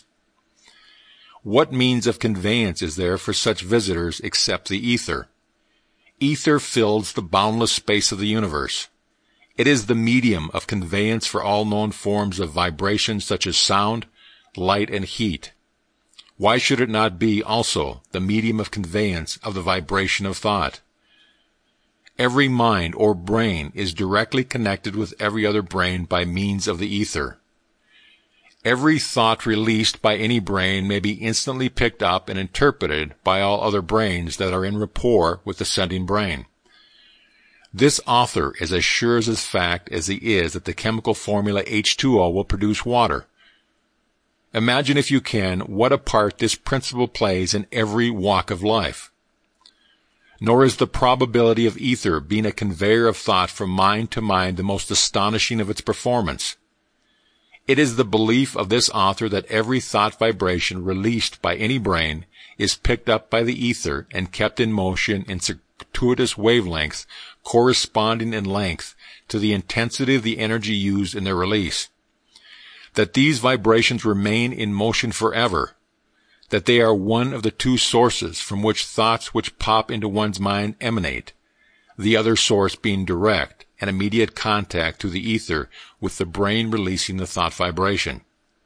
What means of conveyance is there for such visitors except the ether? Ether fills the boundless space of the universe. It is the medium of conveyance for all known forms of vibration such as sound, light, and heat. Why should it not be also the medium of conveyance of the vibration of thought? Every mind or brain is directly connected with every other brain by means of the ether. Every thought released by any brain may be instantly picked up and interpreted by all other brains that are in rapport with the sending brain. This author is as sure as his fact as he is that the chemical formula H two O will produce water. Imagine, if you can, what a part this principle plays in every walk of life. Nor is the probability of ether being a conveyor of thought from mind to mind the most astonishing of its performance. It is the belief of this author that every thought vibration released by any brain is picked up by the ether and kept in motion in circuitous wavelengths corresponding in length to the intensity of the energy used in their release. That these vibrations remain in motion forever. That they are one of the two sources from which thoughts which pop into one's mind emanate, the other source being direct and immediate contact through the ether with the brain releasing the thought vibration.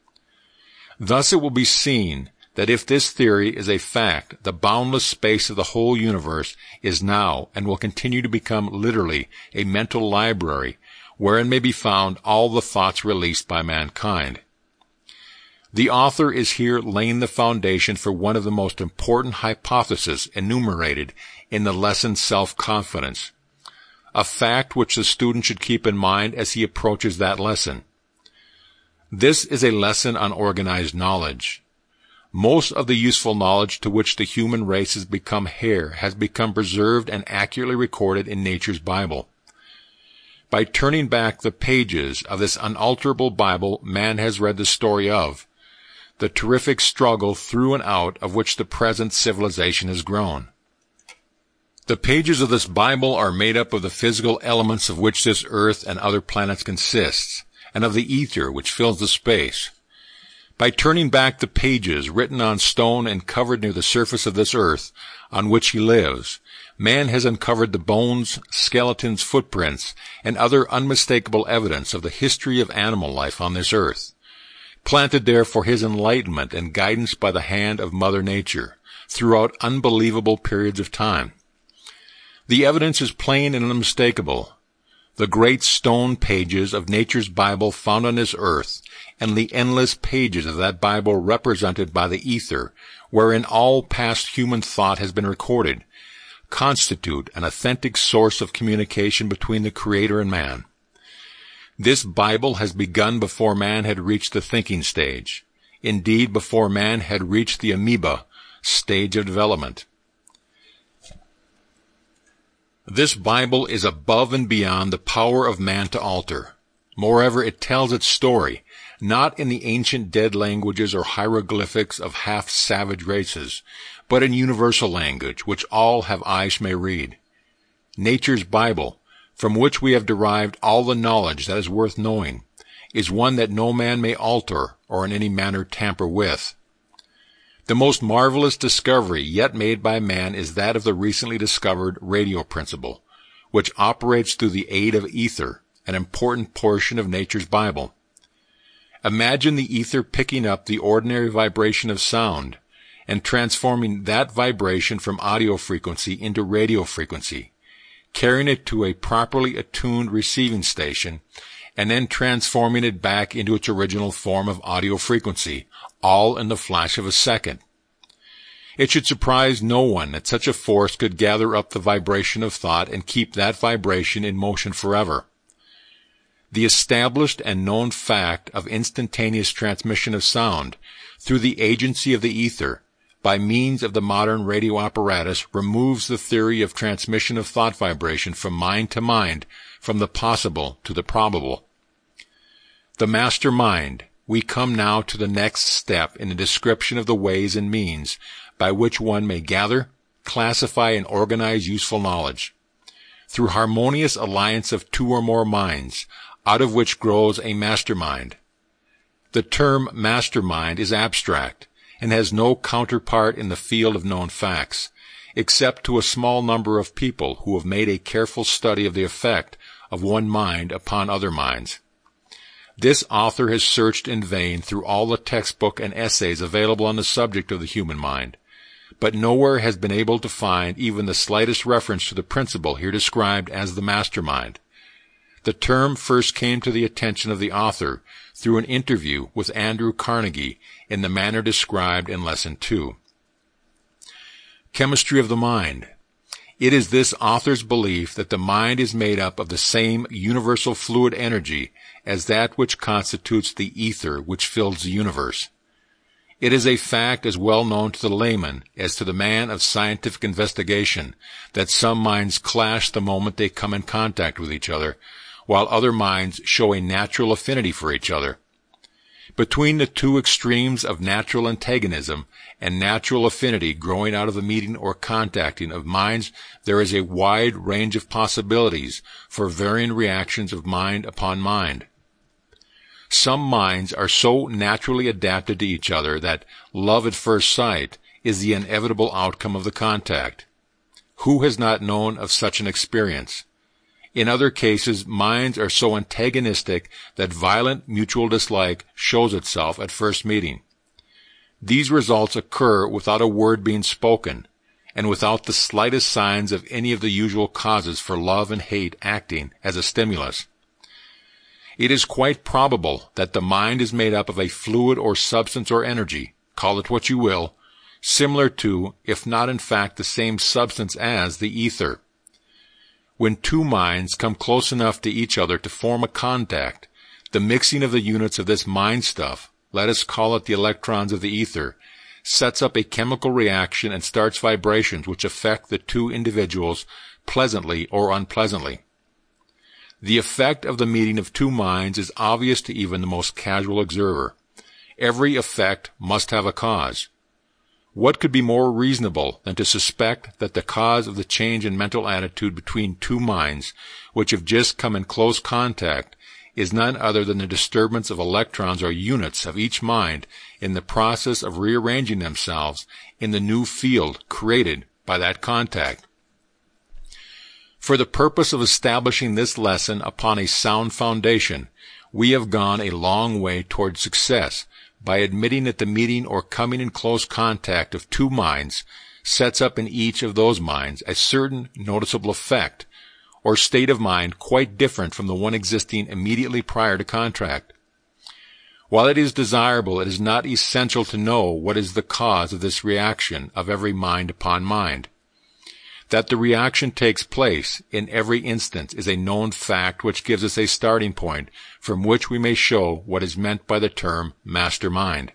Thus it will be seen that if this theory is a fact, the boundless space of the whole universe is now and will continue to become literally a mental library wherein may be found all the thoughts released by mankind. The author is here laying the foundation for one of the most important hypotheses enumerated in the lesson Self-Confidence, a fact which the student should keep in mind as he approaches that lesson. This is a lesson on organized knowledge. Most of the useful knowledge to which the human race has become heir has become preserved and accurately recorded in nature's Bible. By turning back the pages of this unalterable Bible, man has read the story of the terrific struggle through and out of which the present civilization has grown. The pages of this Bible are made up of the physical elements of which this earth and other planets consists, and of the ether which fills the space. By turning back the pages written on stone and covered near the surface of this earth on which he lives, man has uncovered the bones, skeletons, footprints, and other unmistakable evidence of the history of animal life on this earth, planted there for his enlightenment and guidance by the hand of Mother Nature throughout unbelievable periods of time. The evidence is plain and unmistakable. The great stone pages of nature's Bible found on this earth, and the endless pages of that Bible represented by the ether, wherein all past human thought has been recorded, constitute an authentic source of communication between the Creator and man. This Bible has begun before man had reached the thinking stage, indeed before man had reached the amoeba stage of development. This Bible is above and beyond the power of man to alter. Moreover, it tells its story, not in the ancient dead languages or hieroglyphics of half-savage races, but in universal language, which all have eyes may read. Nature's Bible, from which we have derived all the knowledge that is worth knowing, is one that no man may alter or in any manner tamper with. The most marvelous discovery yet made by man is that of the recently discovered radio principle, which operates through the aid of ether, an important portion of nature's Bible. Imagine the ether picking up the ordinary vibration of sound and transforming that vibration from audio frequency into radio frequency, carrying it to a properly attuned receiving station, and then transforming it back into its original form of audio frequency, all in the flash of a second. It should surprise no one that such a force could gather up the vibration of thought and keep that vibration in motion forever. The established and known fact of instantaneous transmission of sound through the agency of the ether by means of the modern radio apparatus removes the theory of transmission of thought vibration from mind to mind, from the possible to the probable. The master mind, we come now to the next step in the description of the ways and means by which one may gather, classify, and organize useful knowledge. Through harmonious alliance of two or more minds, out of which grows a mastermind. The term mastermind is abstract, and has no counterpart in the field of known facts, except to a small number of people who have made a careful study of the effect of one mind upon other minds. This author has searched in vain through all the textbook and essays available on the subject of the human mind, but nowhere has been able to find even the slightest reference to the principle here described as the mastermind. The term first came to the attention of the author through an interview with Andrew Carnegie in the manner described in Lesson two. Chemistry of the mind. It is this author's belief that the mind is made up of the same universal fluid energy as that which constitutes the ether which fills the universe. It is a fact as well known to the layman as to the man of scientific investigation that some minds clash the moment they come in contact with each other, while other minds show a natural affinity for each other. Between the two extremes of natural antagonism and natural affinity growing out of the meeting or contacting of minds, there is a wide range of possibilities for varying reactions of mind upon mind. Some minds are so naturally adapted to each other that love at first sight is the inevitable outcome of the contact. Who has not known of such an experience? In other cases, minds are so antagonistic that violent mutual dislike shows itself at first meeting. These results occur without a word being spoken, and without the slightest signs of any of the usual causes for love and hate acting as a stimulus. It is quite probable that the mind is made up of a fluid or substance or energy, call it what you will, similar to, if not in fact the same substance as, the ether. When two minds come close enough to each other to form a contact, the mixing of the units of this mind stuff, let us call it the electrons of the ether, sets up a chemical reaction and starts vibrations which affect the two individuals pleasantly or unpleasantly. The effect of the meeting of two minds is obvious to even the most casual observer. Every effect must have a cause. What could be more reasonable than to suspect that the cause of the change in mental attitude between two minds which have just come in close contact is none other than the disturbance of electrons or units of each mind in the process of rearranging themselves in the new field created by that contact. For the purpose of establishing this lesson upon a sound foundation, we have gone a long way toward success by admitting that the meeting or coming in close contact of two minds sets up in each of those minds a certain noticeable effect or state of mind quite different from the one existing immediately prior to contact. While it is desirable, it is not essential to know what is the cause of this reaction of every mind upon mind. That the reaction takes place in every instance is a known fact which gives us a starting point from which we may show what is meant by the term mastermind.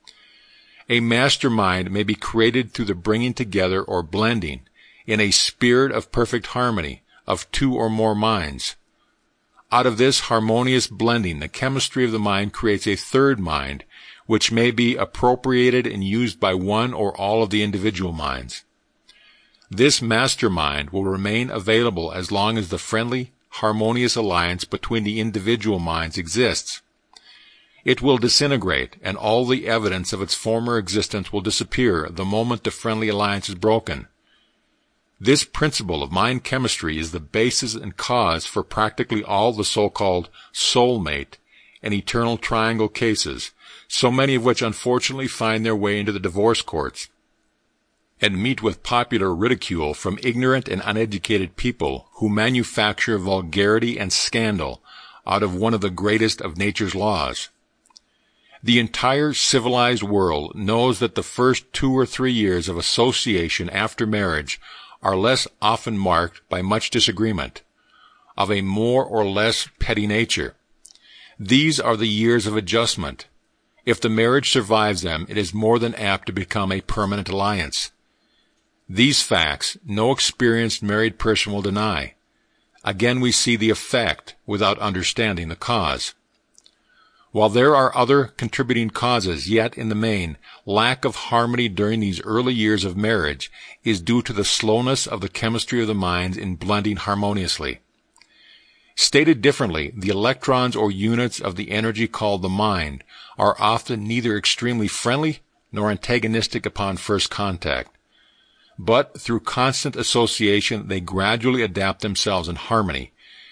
A mastermind may be created through the bringing together or blending, in a spirit of perfect harmony, of two or more minds. Out of this harmonious blending, the chemistry of the mind creates a third mind, which may be appropriated and used by one or all of the individual minds. This mastermind will remain available as long as the friendly, harmonious alliance between the individual minds exists. It will disintegrate, and all the evidence of its former existence will disappear the moment the friendly alliance is broken. This principle of mind chemistry is the basis and cause for practically all the so-called soulmate and eternal triangle cases, so many of which unfortunately find their way into the divorce courts and meet with popular ridicule from ignorant and uneducated people who manufacture vulgarity and scandal out of one of the greatest of nature's laws. The entire civilized world knows that the first two or three years of association after marriage are less often marked by much disagreement, of a more or less petty nature. These are the years of adjustment. If the marriage survives them, it is more than apt to become a permanent alliance. These facts no experienced married person will deny. Again we see the effect without understanding the cause. While there are other contributing causes, yet in the main, lack of harmony during these early years of marriage is due to the slowness of the chemistry of the minds in blending harmoniously. Stated differently, the electrons or units of the energy called the mind are often neither extremely friendly nor antagonistic upon first contact. But through constant association they gradually adapt themselves in harmony,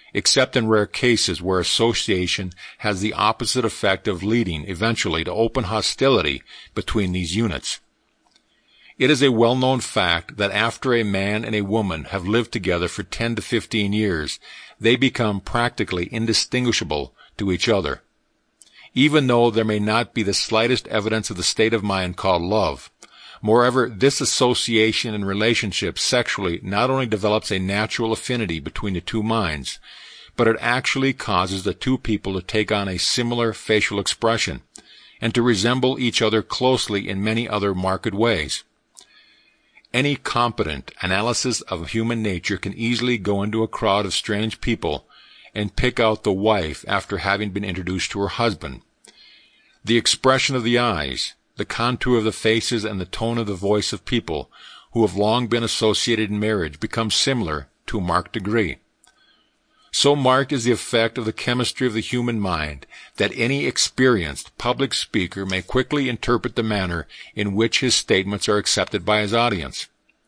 except in rare cases where association has the opposite effect of leading eventually to open hostility between these units. It is a well-known fact that after a man and a woman have lived together for ten to fifteen years, they become practically indistinguishable to each other. Even though there may not be the slightest evidence of the state of mind called love, moreover, this association and relationship sexually not only develops a natural affinity between the two minds, but it actually causes the two people to take on a similar facial expression and to resemble each other closely in many other marked ways. Any competent analysis of human nature can easily go into a crowd of strange people and pick out the wife after having been introduced to her husband. The expression of the eyes, the contour of the faces, and the tone of the voice of people who have long been associated in marriage become similar to a marked degree. So marked is the effect of the chemistry of the human mind that any experienced public speaker may quickly interpret the manner in which his statements are accepted by his audience.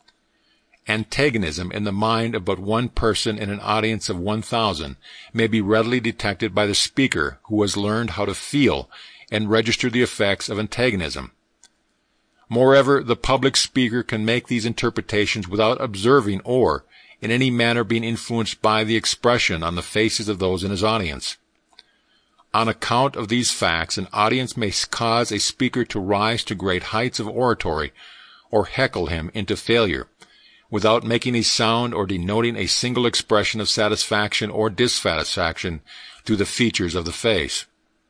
Antagonism in the mind of but one person in an audience of one thousand may be readily detected by the speaker who has learned how to feel and register the effects of antagonism. Moreover, the public speaker can make these interpretations without observing or, in any manner, being influenced by the expression on the faces of those in his audience. On account of these facts, an audience may cause a speaker to rise to great heights of oratory or heckle him into failure, without making a sound or denoting a single expression of satisfaction or dissatisfaction through the features of the face.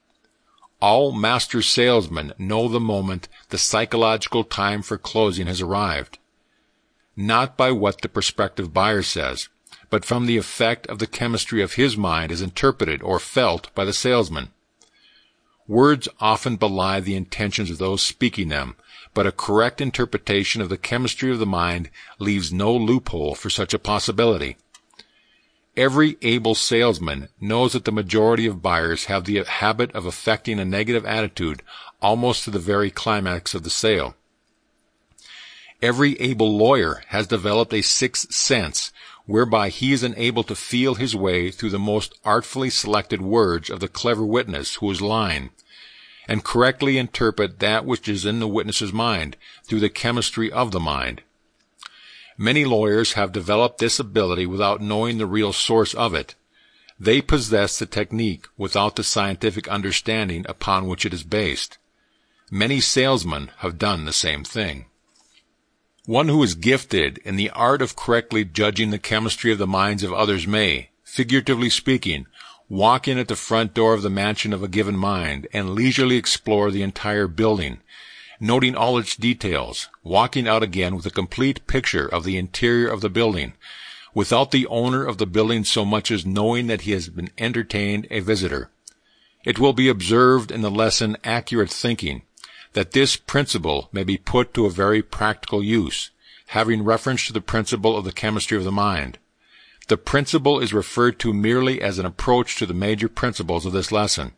All master salesmen know the moment the psychological time for closing has arrived, not by what the prospective buyer says, but from the effect of the chemistry of his mind as interpreted or felt by the salesman. Words often belie the intentions of those speaking them, but a correct interpretation of the chemistry of the mind leaves no loophole for such a possibility. Every able salesman knows that the majority of buyers have the habit of affecting a negative attitude almost to the very climax of the sale. Every able lawyer has developed a sixth sense whereby he is enabled to feel his way through the most artfully selected words of the clever witness who is lying, and correctly interpret that which is in the witness's mind through the chemistry of the mind. Many lawyers have developed this ability without knowing the real source of it. They possess the technique without the scientific understanding upon which it is based. Many salesmen have done the same thing. One who is gifted in the art of correctly judging the chemistry of the minds of others may, figuratively speaking, walk in at the front door of the mansion of a given mind and leisurely explore the entire building, noting all its details, walking out again with a complete picture of the interior of the building, without the owner of the building so much as knowing that he has been entertained a visitor. It will be observed in the lesson Accurate Thinking that this principle may be put to a very practical use, having reference to the principle of the chemistry of the mind. The principle is referred to merely as an approach to the major principles of this lesson.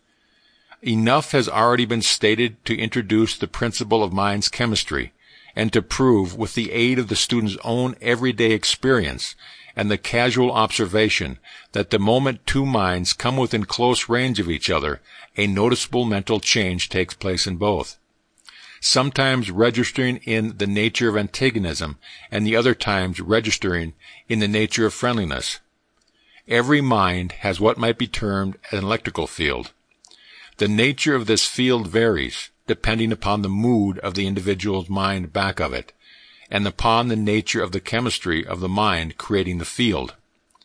Enough has already been stated to introduce the principle of mind's chemistry, and to prove, with the aid of the student's own everyday experience and the casual observation, that the moment two minds come within close range of each other, a noticeable mental change takes place in both, sometimes registering in the nature of antagonism, and the other times registering in the nature of friendliness. Every mind has what might be termed an electrical field. The nature of this field varies, depending upon the mood of the individual's mind back of it, and upon the nature of the chemistry of the mind creating the field.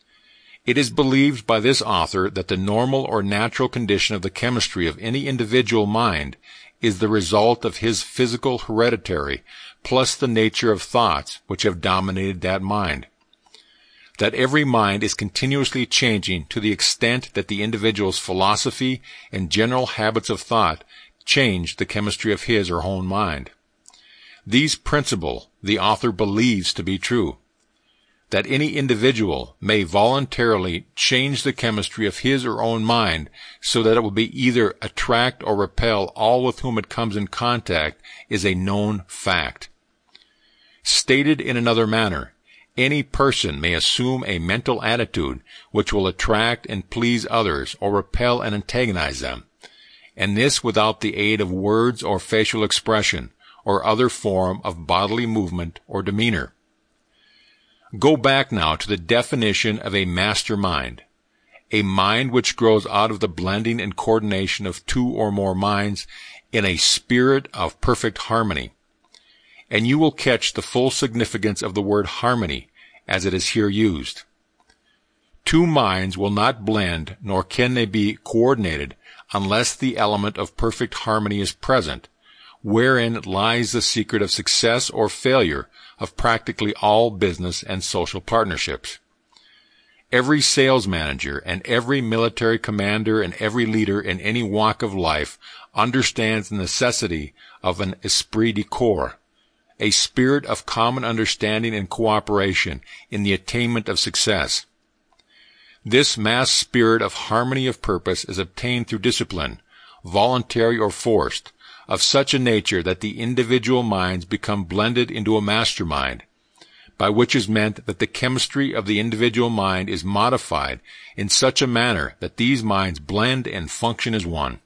It is believed by this author that the normal or natural condition of the chemistry of any individual mind is the result of his physical hereditary plus the nature of thoughts which have dominated that mind. That every mind is continuously changing to the extent that the individual's philosophy and general habits of thought change the chemistry of his or her own mind. These principles the author believes to be true. That any individual may voluntarily change the chemistry of his or her own mind so that it will be either attract or repel all with whom it comes in contact is a known fact. Stated in another manner, Any person may assume a mental attitude which will attract and please others or repel and antagonize them, and this without the aid of words or facial expression or other form of bodily movement or demeanor. Go back now to the definition of a mastermind, a mind which grows out of the blending and coordination of two or more minds in a spirit of perfect harmony, and you will catch the full significance of the word harmony as it is here used. Two minds will not blend, nor can they be coordinated unless the element of perfect harmony is present, wherein lies the secret of success or failure of practically all business and social partnerships. Every sales manager and every military commander and every leader in any walk of life understands the necessity of an esprit de corps, a spirit of common understanding and cooperation in the attainment of success. This mass spirit of harmony of purpose is obtained through discipline, voluntary or forced, of such a nature that the individual minds become blended into a mastermind, by which is meant that the chemistry of the individual mind is modified in such a manner that these minds blend and function as one.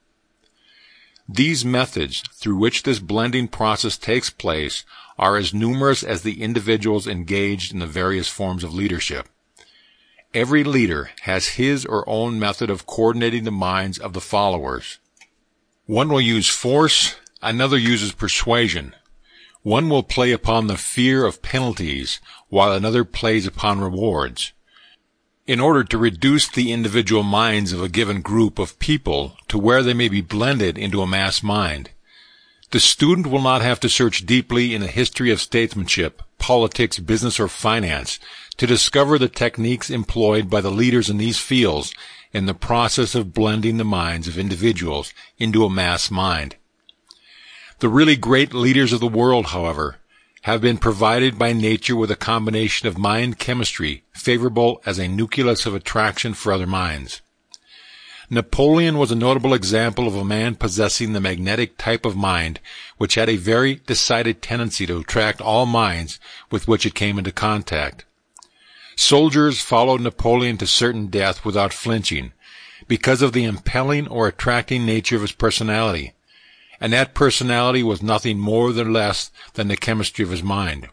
These methods through which this blending process takes place are as numerous as the individuals engaged in the various forms of leadership. Every leader has his or own method of coordinating the minds of the followers. One will use force, another uses persuasion. One will play upon the fear of penalties, while another plays upon rewards. In order to reduce the individual minds of a given group of people to where they may be blended into a mass mind, the student will not have to search deeply in the history of statesmanship, politics, business, or finance to discover the techniques employed by the leaders in these fields in the process of blending the minds of individuals into a mass mind. The really great leaders of the world, however, have been provided by nature with a combination of mind chemistry favorable as a nucleus of attraction for other minds. Napoleon was a notable example of a man possessing the magnetic type of mind which had a very decided tendency to attract all minds with which it came into contact. Soldiers followed Napoleon to certain death without flinching because of the impelling or attracting nature of his personality, and that personality was nothing more or less than the chemistry of his mind.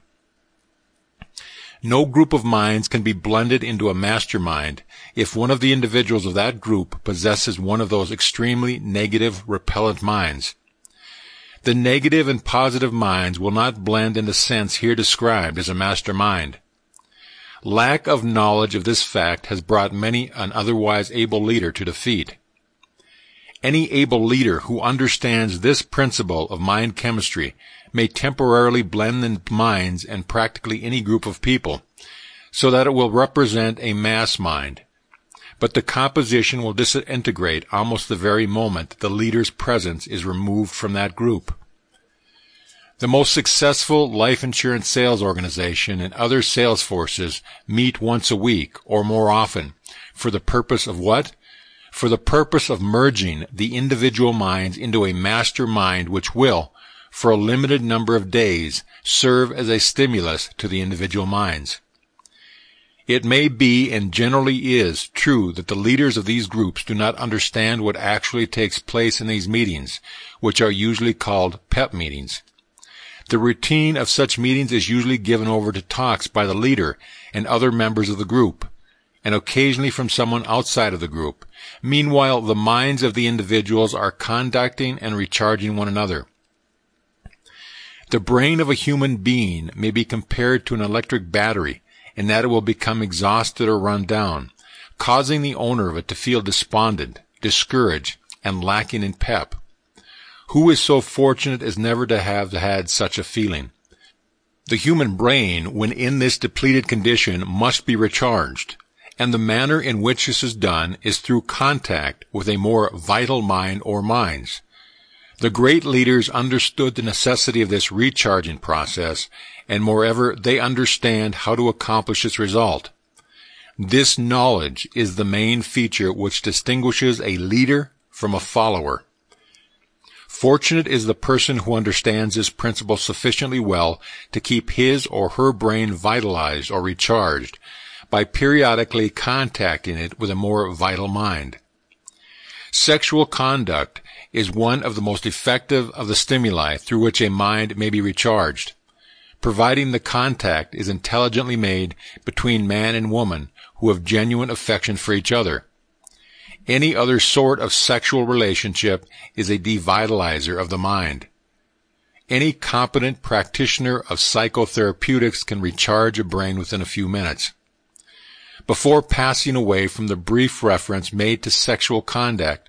No group of minds can be blended into a mastermind if one of the individuals of that group possesses one of those extremely negative, repellent minds. The negative and positive minds will not blend in the sense here described as a mastermind. Lack of knowledge of this fact has brought many an otherwise able leader to defeat. Any able leader who understands this principle of mind chemistry may temporarily blend the minds in practically any group of people, so that it will represent a mass mind. But the composition will disintegrate almost the very moment the leader's presence is removed from that group. The most successful life insurance sales organization and other sales forces meet once a week or more often for the purpose of what? For the purpose of merging the individual minds into a master mind which will, for a limited number of days, serve as a stimulus to the individual minds. It may be, and generally is, true that the leaders of these groups do not understand what actually takes place in these meetings, which are usually called pep meetings. The routine of such meetings is usually given over to talks by the leader and other members of the group, and occasionally from someone outside of the group. Meanwhile, the minds of the individuals are conducting and recharging one another. The brain of a human being may be compared to an electric battery in that it will become exhausted or run down, causing the owner of it to feel despondent, discouraged, and lacking in pep. Who is so fortunate as never to have had such a feeling? The human brain, when in this depleted condition, must be recharged, and the manner in which this is done is through contact with a more vital mind or minds. The great leaders understood the necessity of this recharging process, and moreover, they understand how to accomplish its result. This knowledge is the main feature which distinguishes a leader from a follower. Fortunate is the person who understands this principle sufficiently well to keep his or her brain vitalized or recharged by periodically contacting it with a more vital mind. Sexual conduct is one of the most effective of the stimuli through which a mind may be recharged, providing the contact is intelligently made between man and woman who have genuine affection for each other. Any other sort of sexual relationship is a devitalizer of the mind. Any competent practitioner of psychotherapeutics can recharge a brain within a few minutes. Before passing away from the brief reference made to sexual conduct,